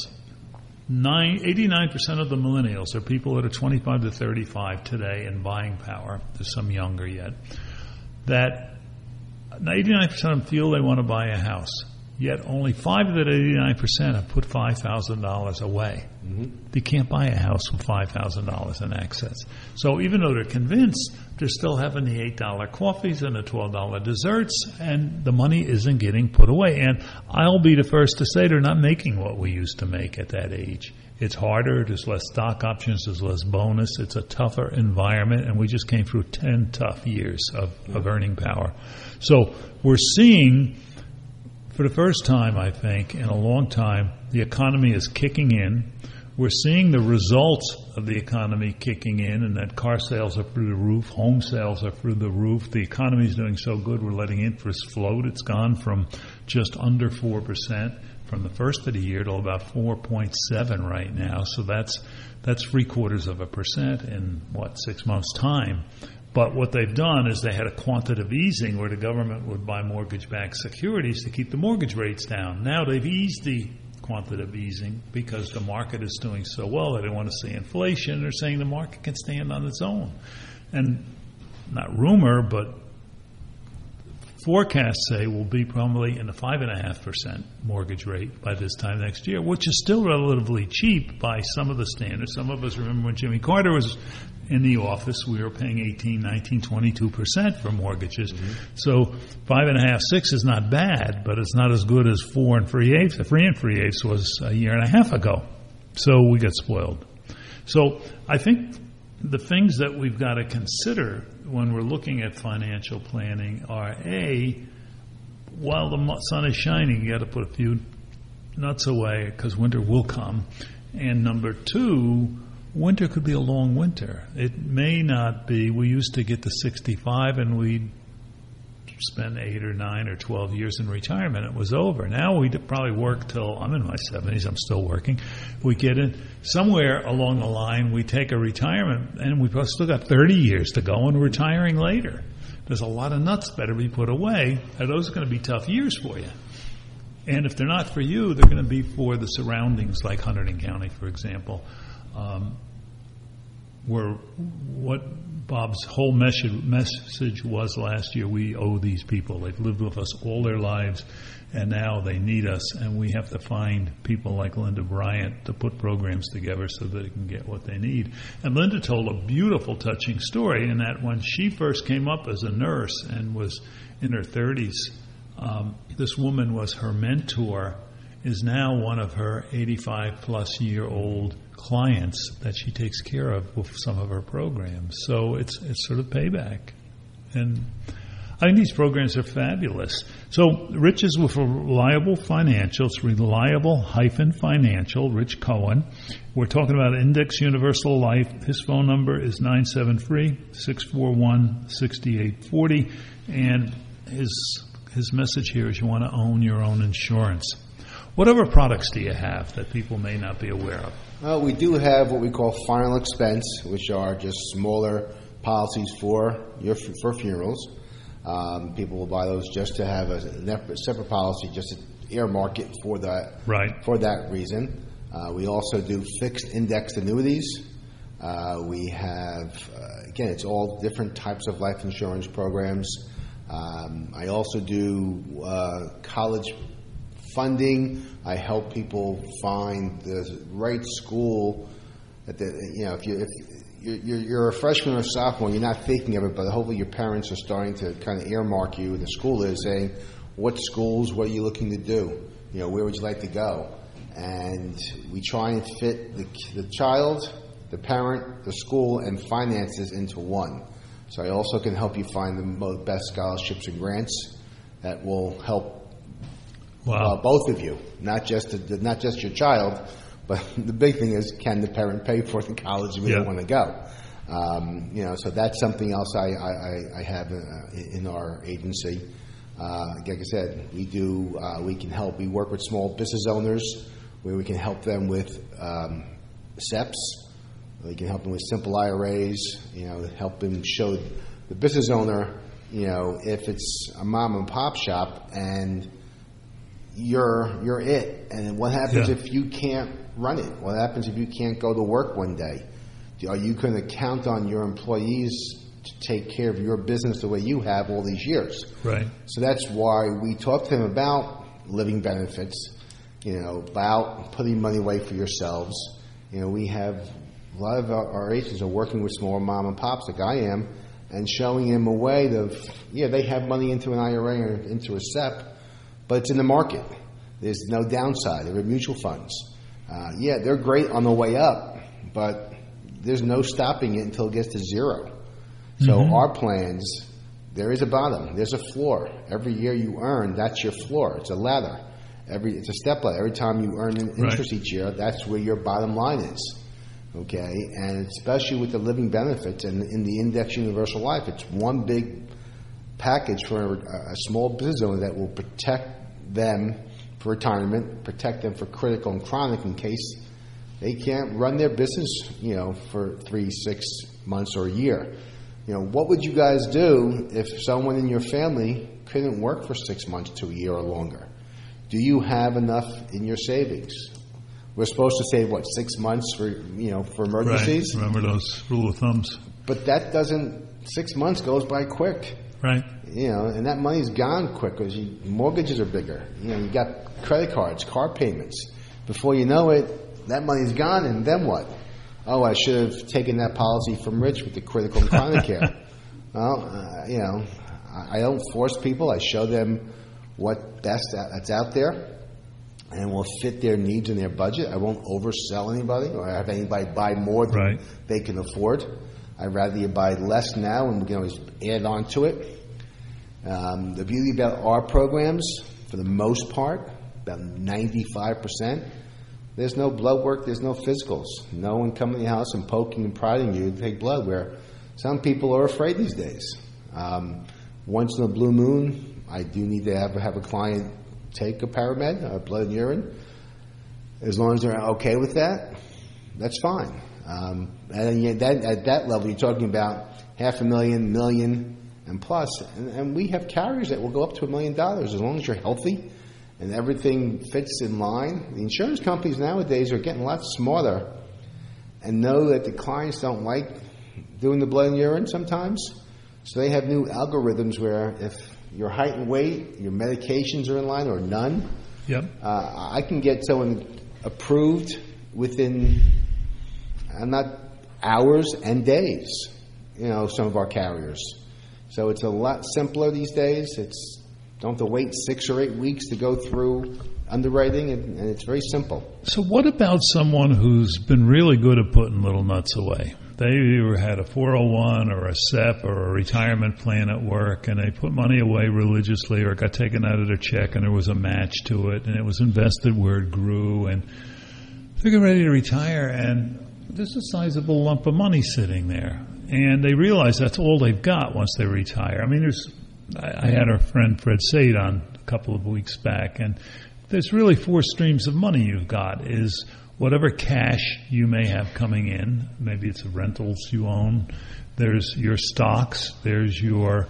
89% of the millennials are people that are 25 to 35 today in buying power. There's some younger yet. That 89% of them feel they want to buy a house. Yet only 5 of that 89% have put $5,000 away. Mm-hmm. They can't buy a house with $5,000 in assets. So even though they're convinced, they're still having the $8 coffees and the $12 desserts, and the money isn't getting put away. And I'll be the first to say they're not making what we used to make at that age. It's harder. There's less stock options. There's less bonus. It's a tougher environment, and we just came through 10 tough years of earning power. So we're seeing, for the first time, I think, in a long time, the economy is kicking in. We're seeing the results of the economy kicking in, and that car sales are through the roof, home sales are through the roof. The economy is doing so good, we're letting interest float. It's gone from just under 4% from the first of the year to about 4.7 right now. So that's 0.75% in, 6 months' time. But what they've done is they had a quantitative easing where the government would buy mortgage-backed securities to keep the mortgage rates down. Now they've eased the quantitative easing because the market is doing so well. They don't want to see inflation. They're saying the market can stand on its own. And not rumor, but forecasts say we'll be probably in the 5.5% mortgage rate by this time next year, which is still relatively cheap by some of the standards. Some of us remember when Jimmy Carter was in the office, we were paying 18, 19, 22% for mortgages. Mm-hmm. So 5.5, 6 is not bad, but it's not as good as 4 3/8. 3 3/8 was a year and a half ago. So we got spoiled. So I think the things that we've got to consider when we're looking at financial planning are, A, while the sun is shining, you got to put a few nuts away because winter will come. And number 2, winter could be a long winter. It may not be. We used to get to 65 and we'd spend 8 or 9 or 12 years in retirement. It was over. Now we'd probably work till, I'm in my 70s, I'm still working. We get in somewhere along the line, we take a retirement and we've still got 30 years to go and we're retiring later. There's a lot of nuts better be put away. And those are going to be tough years for you. And if they're not for you, they're going to be for the surroundings, like Hunterdon County, for example. Where what Bob's whole message was last year, we owe these people. They've lived with us all their lives, and now they need us, and we have to find people like Linda Bryant to put programs together so that they can get what they need. And Linda told a beautiful, touching story in that when she first came up as a nurse and was in her 30s, this woman was her mentor, is now one of her 85-plus-year-old clients that she takes care of with some of her programs. So it's sort of payback. And I think these programs are fabulous. So Rich is with Reliable Financial. It's reliable-financial, Rich Cohen. We're talking about Index Universal Life. His phone number is 973-641-6840. And his message here is you want to own your own insurance. What other products do you have that people may not be aware of? We do have what we call final expense, which are just smaller policies for funerals. People will buy those just to have a separate policy, just to earmark it for that. Right. For that reason. We also do fixed indexed annuities. We have, again, it's all different types of life insurance programs. I also do college funding. I help people find the right school. If you're a freshman or sophomore, you're not thinking of it, but hopefully your parents are starting to kind of earmark you. The school is saying, what schools, what are you looking to do? Where would you like to go? And we try and fit the child, the parent, the school, and finances into one. So I also can help you find the best scholarships and grants that will help both of you, not just your child, but the big thing is, can the parent pay for the college where they want to go? So that's something else I have in our agency. Like I said, we can help. We work with small business owners where we can help them with SEPs. We can help them with simple IRAs. Help them show the business owner, if it's a mom and pop shop and you're it. And what happens if you can't run it? What happens if you can't go to work one day? Are you going to count on your employees to take care of your business the way you have all these years? Right. So that's why we talk to them about living benefits, about putting money away for yourselves. We have a lot of our agents are working with small mom and pops like I am and showing them a way of, they have money into an IRA or into a SEP, but it's in the market. There's no downside. They're mutual funds. They're great on the way up, but there's no stopping it until it gets to zero. So our plans, there is a bottom. There's a floor. Every year you earn, that's your floor. It's a ladder. It's a step ladder. Every time you earn interest each year, that's where your bottom line is. Okay? And especially with the living benefits and in the Index Universal Life, it's one big package for a small business owner that will protect them for retirement, protect them for critical and chronic in case they can't run their business, for 3, 6 months or a year. What would you guys do if someone in your family couldn't work for 6 months to a year or longer? Do you have enough in your savings? We're supposed to save 6 months for emergencies? Right. Remember those rule of thumbs. But that 6 months goes by quick. Right. And that money's gone quick because mortgages are bigger. You got credit cards, car payments. Before you know it, that money's gone, and then what? Oh, I should have taken that policy from Rich with the critical and chronic care. Well, I don't force people. I show them what best that's out there and will fit their needs and their budget. I won't oversell anybody or have anybody buy more than they can afford. I'd rather you buy less now and we can always add on to it. The beauty about our programs, for the most part, about 95%, there's no blood work, there's no physicals. No one coming to your house and poking and prodding you to take blood, where some people are afraid these days. Once in a blue moon, I do need to have a client take a Paramed, blood and urine. As long as they're okay with that, that's fine. And at that level, you're talking about $500,000, million, and plus. And we have carriers that will go up to $1 million as long as you're healthy and everything fits in line. The insurance companies nowadays are getting a lot smarter and know that the clients don't like doing the blood and urine sometimes. So they have new algorithms where if your height and weight, your medications are in line or none, I can get someone approved within not hours and days, some of our carriers. So it's a lot simpler these days. Don't have to wait 6 or 8 weeks to go through underwriting, and it's very simple. So what about someone who's been really good at putting little nuts away? They either had a 401 or a SEP or a retirement plan at work, and they put money away religiously or it got taken out of their check and there was a match to it, and it was invested where it grew, and they're getting ready to retire, and there's a sizable lump of money sitting there. And they realize that's all they've got once they retire. I mean, I had our friend Fred Sade on a couple of weeks back, and there's really 4 streams of money you've got. Is whatever cash you may have coming in, maybe it's the rentals you own, there's your stocks, there's your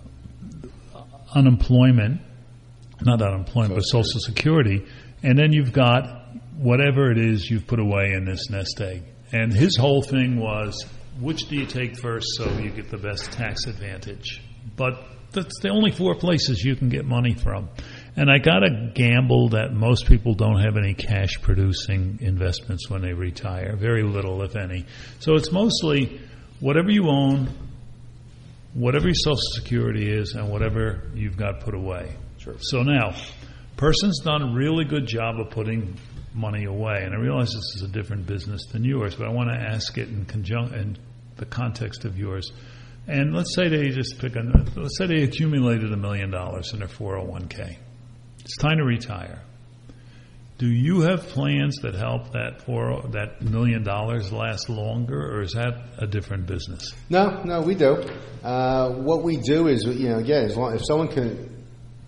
unemployment, not unemployment, but Social Security, and then you've got whatever it is you've put away in this nest egg. And his whole thing was, which do you take first so you get the best tax advantage? But that's the only 4 places you can get money from. And I got to gamble that most people don't have any cash-producing investments when they retire. Very little, if any. So it's mostly whatever you own, whatever your Social Security is, and whatever you've got put away. Sure. So now, person's done a really good job of putting money away. And I realize this is a different business than yours, but I want to ask it in the context of yours. And let's say they let's say they accumulated $1 million in their 401k. It's time to retire. Do you have plans that help that $1 million last longer, or is that a different business? No, we do. What we do is, again, if someone can,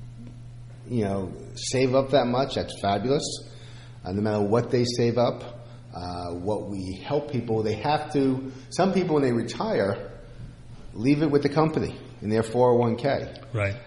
save up that much, that's fabulous. No matter what they save up, what we help people, they have to. Some people, when they retire, leave it with the company in their 401k. Right.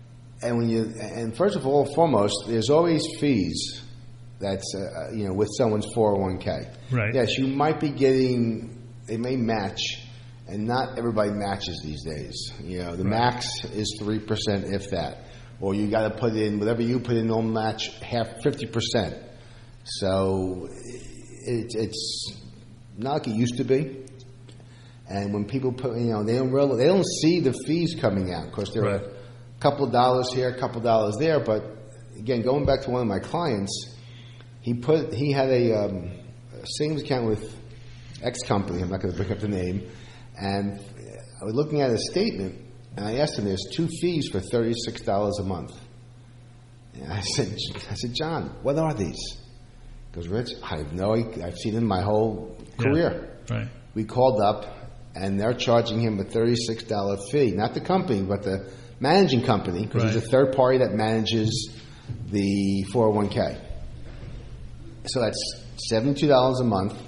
And first of all, foremost, there's always fees. That's with someone's 401k. Right. Yes, you might be getting. They may match, and not everybody matches these days. The max is 3%, if that, or you got to put in whatever you put in. They'll match 50%. So it's not like it used to be. And when people put, they don't see the fees coming out. Of course, there are a couple of dollars here, a couple of dollars there. But again, going back to one of my clients. He had a savings account with X company. I'm not going to bring up the name. And I was looking at his statement, and I asked him, "There's 2 fees for $36 a month." And I said, "John, what are these?" He goes, "Rich, I have no idea. I've seen them my whole career." Yeah, right. We called up, and they're charging him a $36 fee, not the company, but the managing company, because he's a third party that manages the 401k. So that's $72 a month,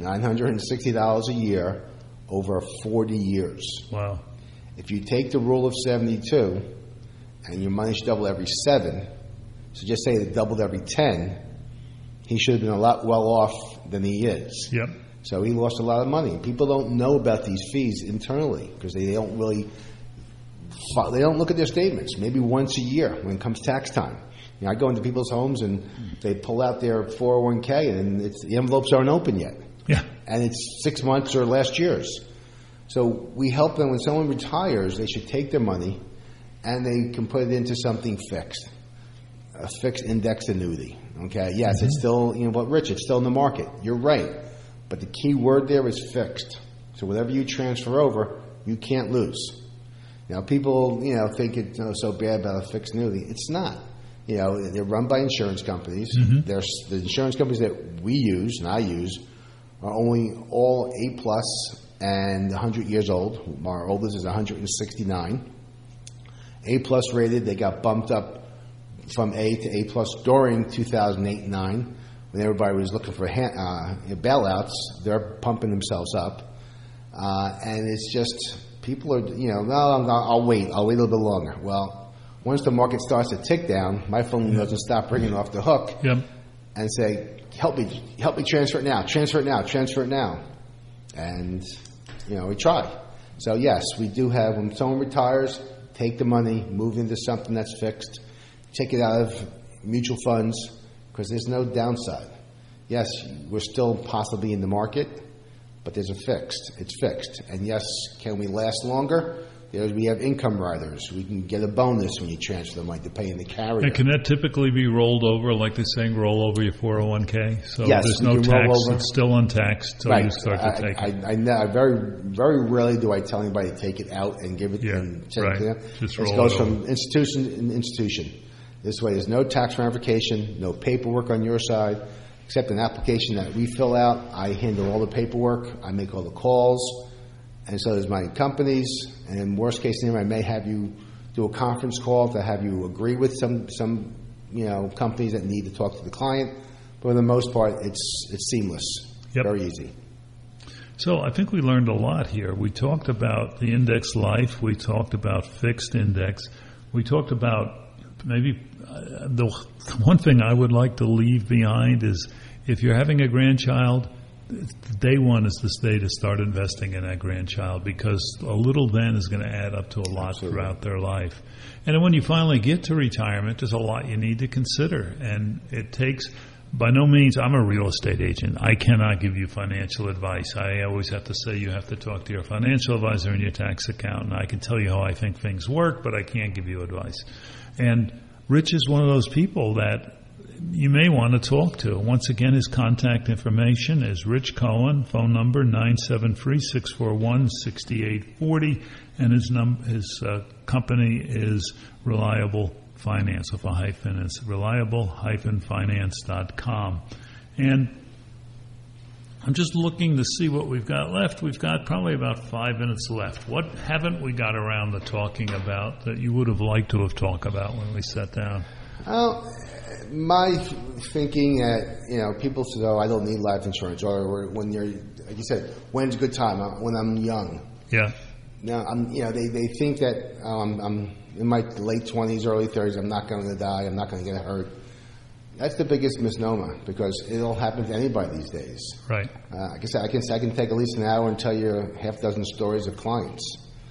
$960 a year, over 40 years. Wow. If you take the rule of 72, and your money should double every 7, so just say it doubled every 10, he should have been a lot well off than he is. Yep. So he lost a lot of money. People don't know about these fees internally because they don't look at their statements. Maybe once a year when it comes tax time. I go into people's homes and they pull out their 401k and the envelopes aren't open yet. Yeah. And it's 6 months or last year's. So we help them when someone retires, they should take their money and they can put it into something fixed. A fixed index annuity. Okay. Yes, it's still, but Rich, it's still in the market. You're right. But the key word there is fixed. So whatever you transfer over, you can't lose. Now people, think it's so bad about a fixed annuity. It's not. They're run by insurance companies. Mm-hmm. The insurance companies that we use and I use are only all A+ and 100 years old. Our oldest is 169. A+ rated. They got bumped up from A to A+ during 2008 and 9 when everybody was looking for bailouts. They're pumping themselves up, and it's just people are I'll wait a little bit longer. Well. Once the market starts to tick down, my phone doesn't stop ringing off the hook and say, help me transfer it now. And, we try. So, yes, we do have, when someone retires, take the money, move into something that's fixed, take it out of mutual funds, because there's no downside. Yes, we're still possibly in the market, but there's it's fixed. And yes, can we last longer? We have income riders. We can get a bonus when you transfer the money to pay in the carrier. And can that typically be rolled over, like they're saying, roll over your 401k? So yes, there's no tax. It's still untaxed until you start to take it. I very, very rarely do I tell anybody to take it out and give it and send it to them. Just it goes from institution to institution. This way, there's no tax ramification, no paperwork on your side, except an application that we fill out. I handle all the paperwork. I make all the calls. And so there's my companies, and in worst case scenario, I may have you do a conference call to have you agree with some companies that need to talk to the client. But for the most part, it's seamless, very easy. So I think we learned a lot here. We talked about the index life. We talked about fixed index. We talked about maybe the one thing I would like to leave behind is if you're having a grandchild, day one is the day to start investing in that grandchild, because a little then is going to add up to a lot throughout their life. And then when you finally get to retirement, there's a lot you need to consider. And it takes, by no means, I'm a real estate agent. I cannot give you financial advice. I always have to say you have to talk to your financial advisor and your tax accountant. I can tell you how I think things work, but I can't give you advice. And Rich is one of those people that you may want to talk to. Once again, his contact information is Rich Cohen, phone number 973-641-6840, and his company is Reliable Finance with a hyphen. It's reliable-finance.com. And I'm just looking to see what we've got left. We've got probably about 5 minutes left. What haven't we got around to talking about that you would have liked to have talked about when we sat down? My thinking that, people say, I don't need life insurance. Or when you're, like you said, when's a good time? When I'm young. Yeah. Now, they think that I'm in my late 20s, early 30s, I'm not going to die, I'm not going to get hurt. That's the biggest misnomer, because it'll happen to anybody these days. Right. Like I said, I can take at least an hour and tell you half a dozen stories of clients,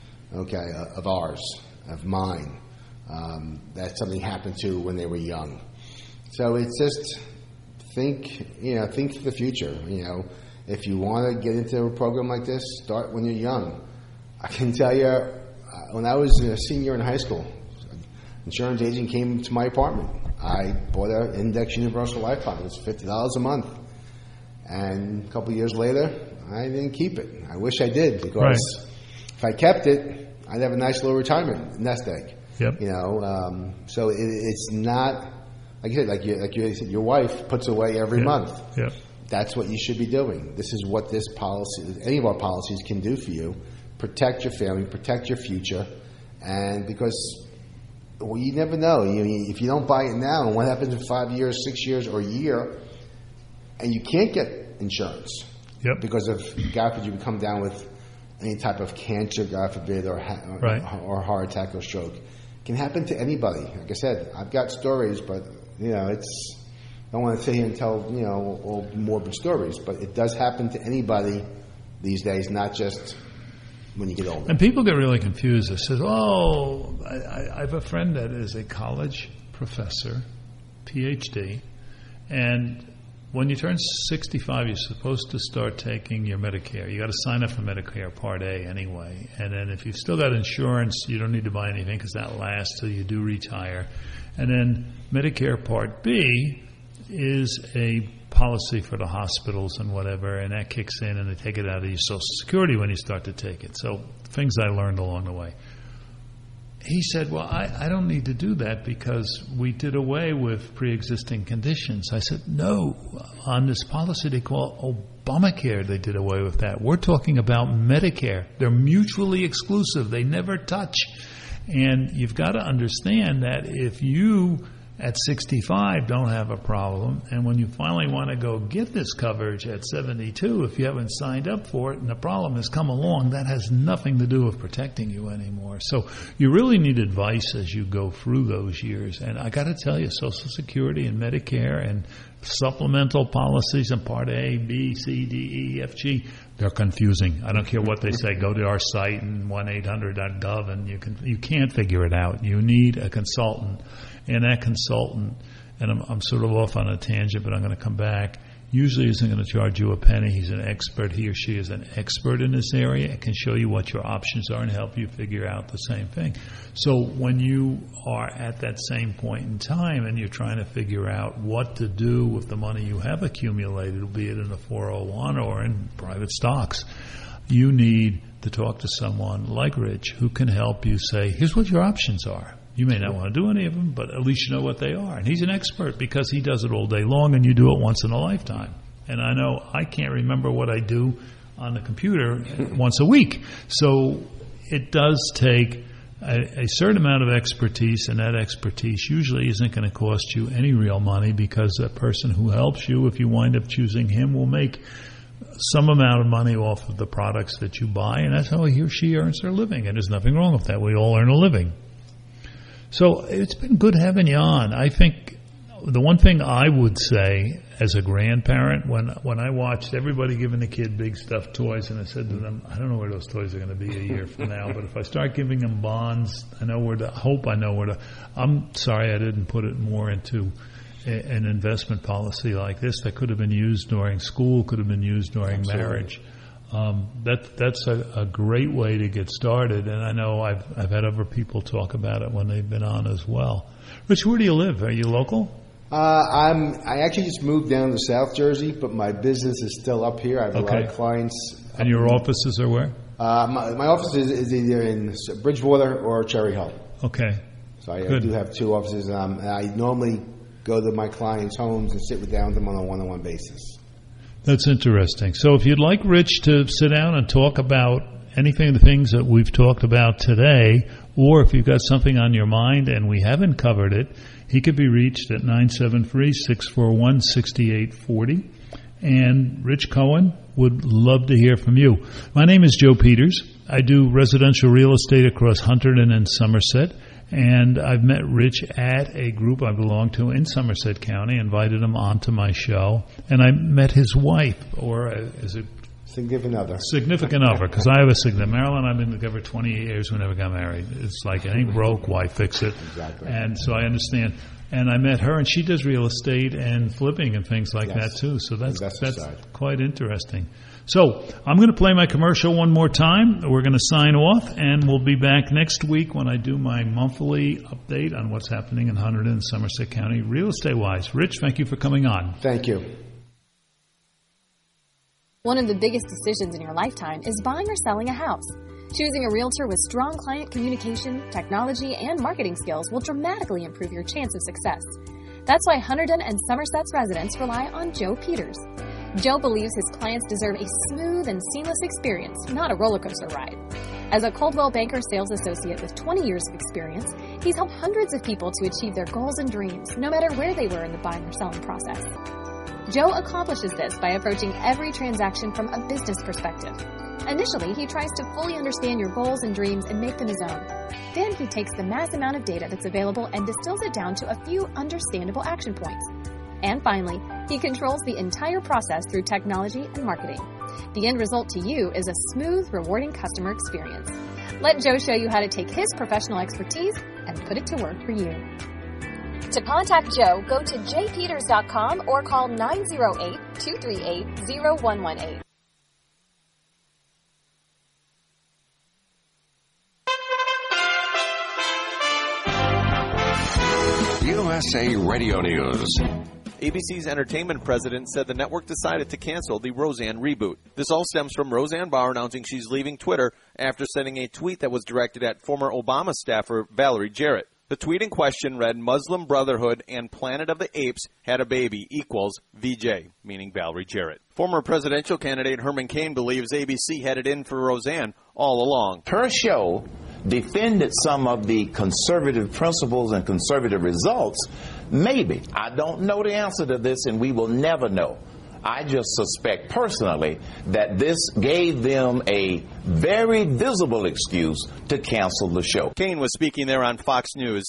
of ours, of mine, that something happened to when they were young. So it's just think for the future. If you want to get into a program like this, start when you're young. I can tell you, when I was a senior in high school, an insurance agent came to my apartment. I bought an Index Universal Life Plan. It was $50 a month. And a couple of years later, I didn't keep it. I wish I did, because if I kept it, I'd have a nice little retirement nest egg. Yep. So it's not, like you said, your wife puts away every month. Yep. That's what you should be doing. This is what this policy, any of our policies can do for you. Protect your family, protect your future, and because you never know. If you don't buy it now, what happens in 5 years, 6 years, or a year, and you can't get insurance because of, God forbid, you come down with any type of cancer, God forbid, or heart attack or stroke. It can happen to anybody. Like I said, I've got stories, but it's, I don't want to sit here and tell all morbid stories, but it does happen to anybody these days, not just when you get older. And people get really confused. They say, I have a friend that is a college professor, PhD, and when you turn 65, you're supposed to start taking your Medicare. You got to sign up for Medicare Part A anyway. And then if you've still got insurance, you don't need to buy anything because that lasts till you do retire. And then Medicare Part B is a policy for the hospitals and whatever, and that kicks in and they take it out of your Social Security when you start to take it. So things I learned along the way. He said, well, I don't need to do that because we did away with pre-existing conditions. I said, no, on this policy they call Obamacare, they did away with that. We're talking about Medicare. They're mutually exclusive. They never touch. And you've got to understand that if you at 65 don't have a problem, and when you finally want to go get this coverage at 72, if you haven't signed up for it and the problem has come along, that has nothing to do with protecting you anymore. So you really need advice as you go through those years. And I got to tell you, Social Security and Medicare and supplemental policies in Part A, B, C, D, E, F, G, they're confusing. I don't care what they say. Go to our site and 1-800.gov and you can't figure it out. You need a consultant. And that consultant, and I'm sort of off on a tangent, but I'm going to come back, usually isn't going to charge you a penny. He's an expert. He or she is an expert in this area and can show you what your options are and help you figure out the same thing. So when you are at that same point in time and you're trying to figure out what to do with the money you have accumulated, be it in a 401 or in private stocks, you need to talk to someone like Rich who can help you say, here's what your options are. You may not want to do any of them, but at least you know what they are. And he's an expert because he does it all day long and you do it once in a lifetime. And I know I can't remember what I do on the computer once a week. So it does take a certain amount of expertise, and that expertise usually isn't going to cost you any real money because the person who helps you, if you wind up choosing him, will make some amount of money off of the products that you buy, and that's how he or she earns their living. And there's nothing wrong with that. We all earn a living. So it's been good having you on. I think the one thing I would say as a grandparent, when I watched everybody giving the kid big stuffed toys, and I said to them, I don't know where those toys are going to be a year from now, but if I start giving them bonds, I know where to hope. I know where to. I'm sorry I didn't put it more into an investment policy like this that could have been used during school, could have been used during marriage. That's a great way to get started, and I know I've had other people talk about it when they've been on as well. Rich, where do you live? Are you local? I actually just moved down to South Jersey, but my business is still up here. I have a lot of clients. And your offices are where? My office is either in Bridgewater or Cherry Hill. Okay. So I do have 2 offices, and I normally go to my clients' homes and sit down with them on a one-on-one basis. That's interesting. So if you'd like Rich to sit down and talk about anything of the things that we've talked about today, or if you've got something on your mind and we haven't covered it, he could be reached at 973-641-6840. And Rich Cohen would love to hear from you. My name is Joe Peters. I do residential real estate across Hunterdon and Somerset. And I've met Rich at a group I belong to in Somerset County, invited him onto my show. And I met his wife, or is it? Significant other. Significant other, because I have a significant. Marilyn, I've been together 28 years. We never got married. It's like, it ain't broke, why fix it? Exactly. And so I understand. And I met her, and she does real estate and flipping and things like that, too. So that's quite interesting. So I'm going to play my commercial one more time. We're going to sign off, and we'll be back next week when I do my monthly update on what's happening in Hunterdon and Somerset County real estate-wise. Rich, thank you for coming on. Thank you. One of the biggest decisions in your lifetime is buying or selling a house. Choosing a realtor with strong client communication, technology, and marketing skills will dramatically improve your chance of success. That's why Hunterdon and Somerset's residents rely on Joe Peters. Joe believes his clients deserve a smooth and seamless experience, not a roller coaster ride. As a Coldwell Banker sales associate with 20 years of experience, he's helped hundreds of people to achieve their goals and dreams, no matter where they were in the buying or selling process. Joe accomplishes this by approaching every transaction from a business perspective. Initially, he tries to fully understand your goals and dreams and make them his own. Then he takes the mass amount of data that's available and distills it down to a few understandable action points. And finally, he controls the entire process through technology and marketing. The end result to you is a smooth, rewarding customer experience. Let Joe show you how to take his professional expertise and put it to work for you. To contact Joe, go to jpeters.com or call 908-238-0118. USA Radio News. ABC's entertainment president said the network decided to cancel the Roseanne reboot. This all stems from Roseanne Barr announcing she's leaving Twitter after sending a tweet that was directed at former Obama staffer Valerie Jarrett. The tweet in question read, Muslim Brotherhood and Planet of the Apes had a baby equals VJ, meaning Valerie Jarrett. Former presidential candidate Herman Cain believes ABC had it in for Roseanne all along. Her show defended some of the conservative principles and conservative results. Maybe. I don't know the answer to this, and we will never know. I just suspect personally that this gave them a very visible excuse to cancel the show. Cain was speaking there on Fox News.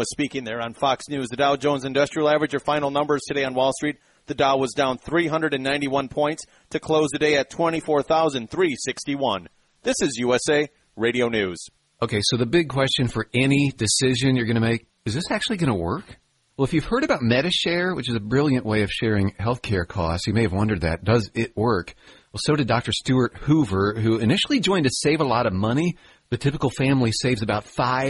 The Dow Jones Industrial Average, your final numbers today on Wall Street. The Dow was down 391 points to close the day at 24,361. This is USA Radio News. Okay, so the big question for any decision you're going to make, is this actually going to work? Well, if you've heard about Medi-Share, which is a brilliant way of sharing healthcare costs, you may have wondered that. Does it work? Well, so did Dr. Stuart Hoover, who initially joined to save a lot of money. The typical family saves about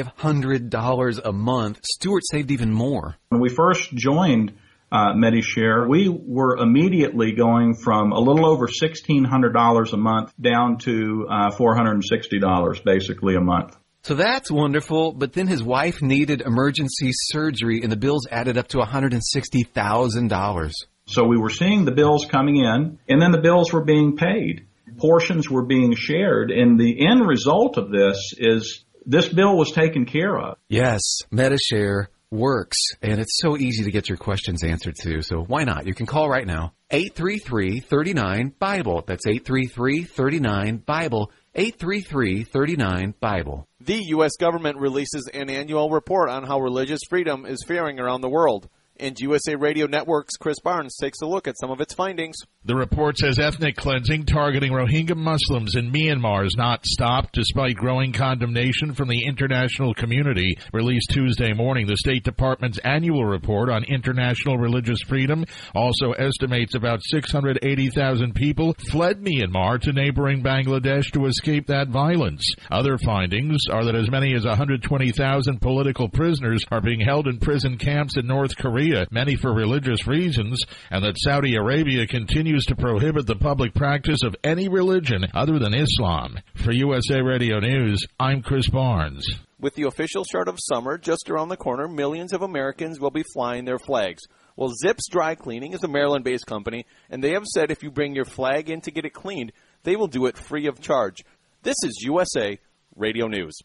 $500 a month. Stuart saved even more. When we first joined Medi-Share, we were immediately going from a little over $1,600 a month down to $460 basically a month. So that's wonderful, but then his wife needed emergency surgery, and the bills added up to $160,000. So we were seeing the bills coming in, and then the bills were being paid. Portions were being shared, and the end result of this is this bill was taken care of. Yes, Medi-Share works, and it's so easy to get your questions answered too, so why not? You can call right now, 833-39-BIBLE. That's 833-39-BIBLE, 833-39-BIBLE. The U.S. government releases an annual report on how religious freedom is faring around the world. And USA Radio Network's Chris Barnes takes a look at some of its findings. The report says ethnic cleansing targeting Rohingya Muslims in Myanmar has not stopped despite growing condemnation from the international community. Released Tuesday morning, the State Department's annual report on international religious freedom also estimates about 680,000 people fled Myanmar to neighboring Bangladesh to escape that violence. Other findings are that as many as 120,000 political prisoners are being held in prison camps in North Korea, many for religious reasons, and that Saudi Arabia continues to prohibit the public practice of any religion other than Islam. For USA Radio News, I'm Chris Barnes. With the official start of summer just around the corner, millions of Americans will be flying their flags. Well, Zips Dry Cleaning is a Maryland-based company, and they have said if you bring your flag in to get it cleaned, they will do it free of charge. This is USA Radio News.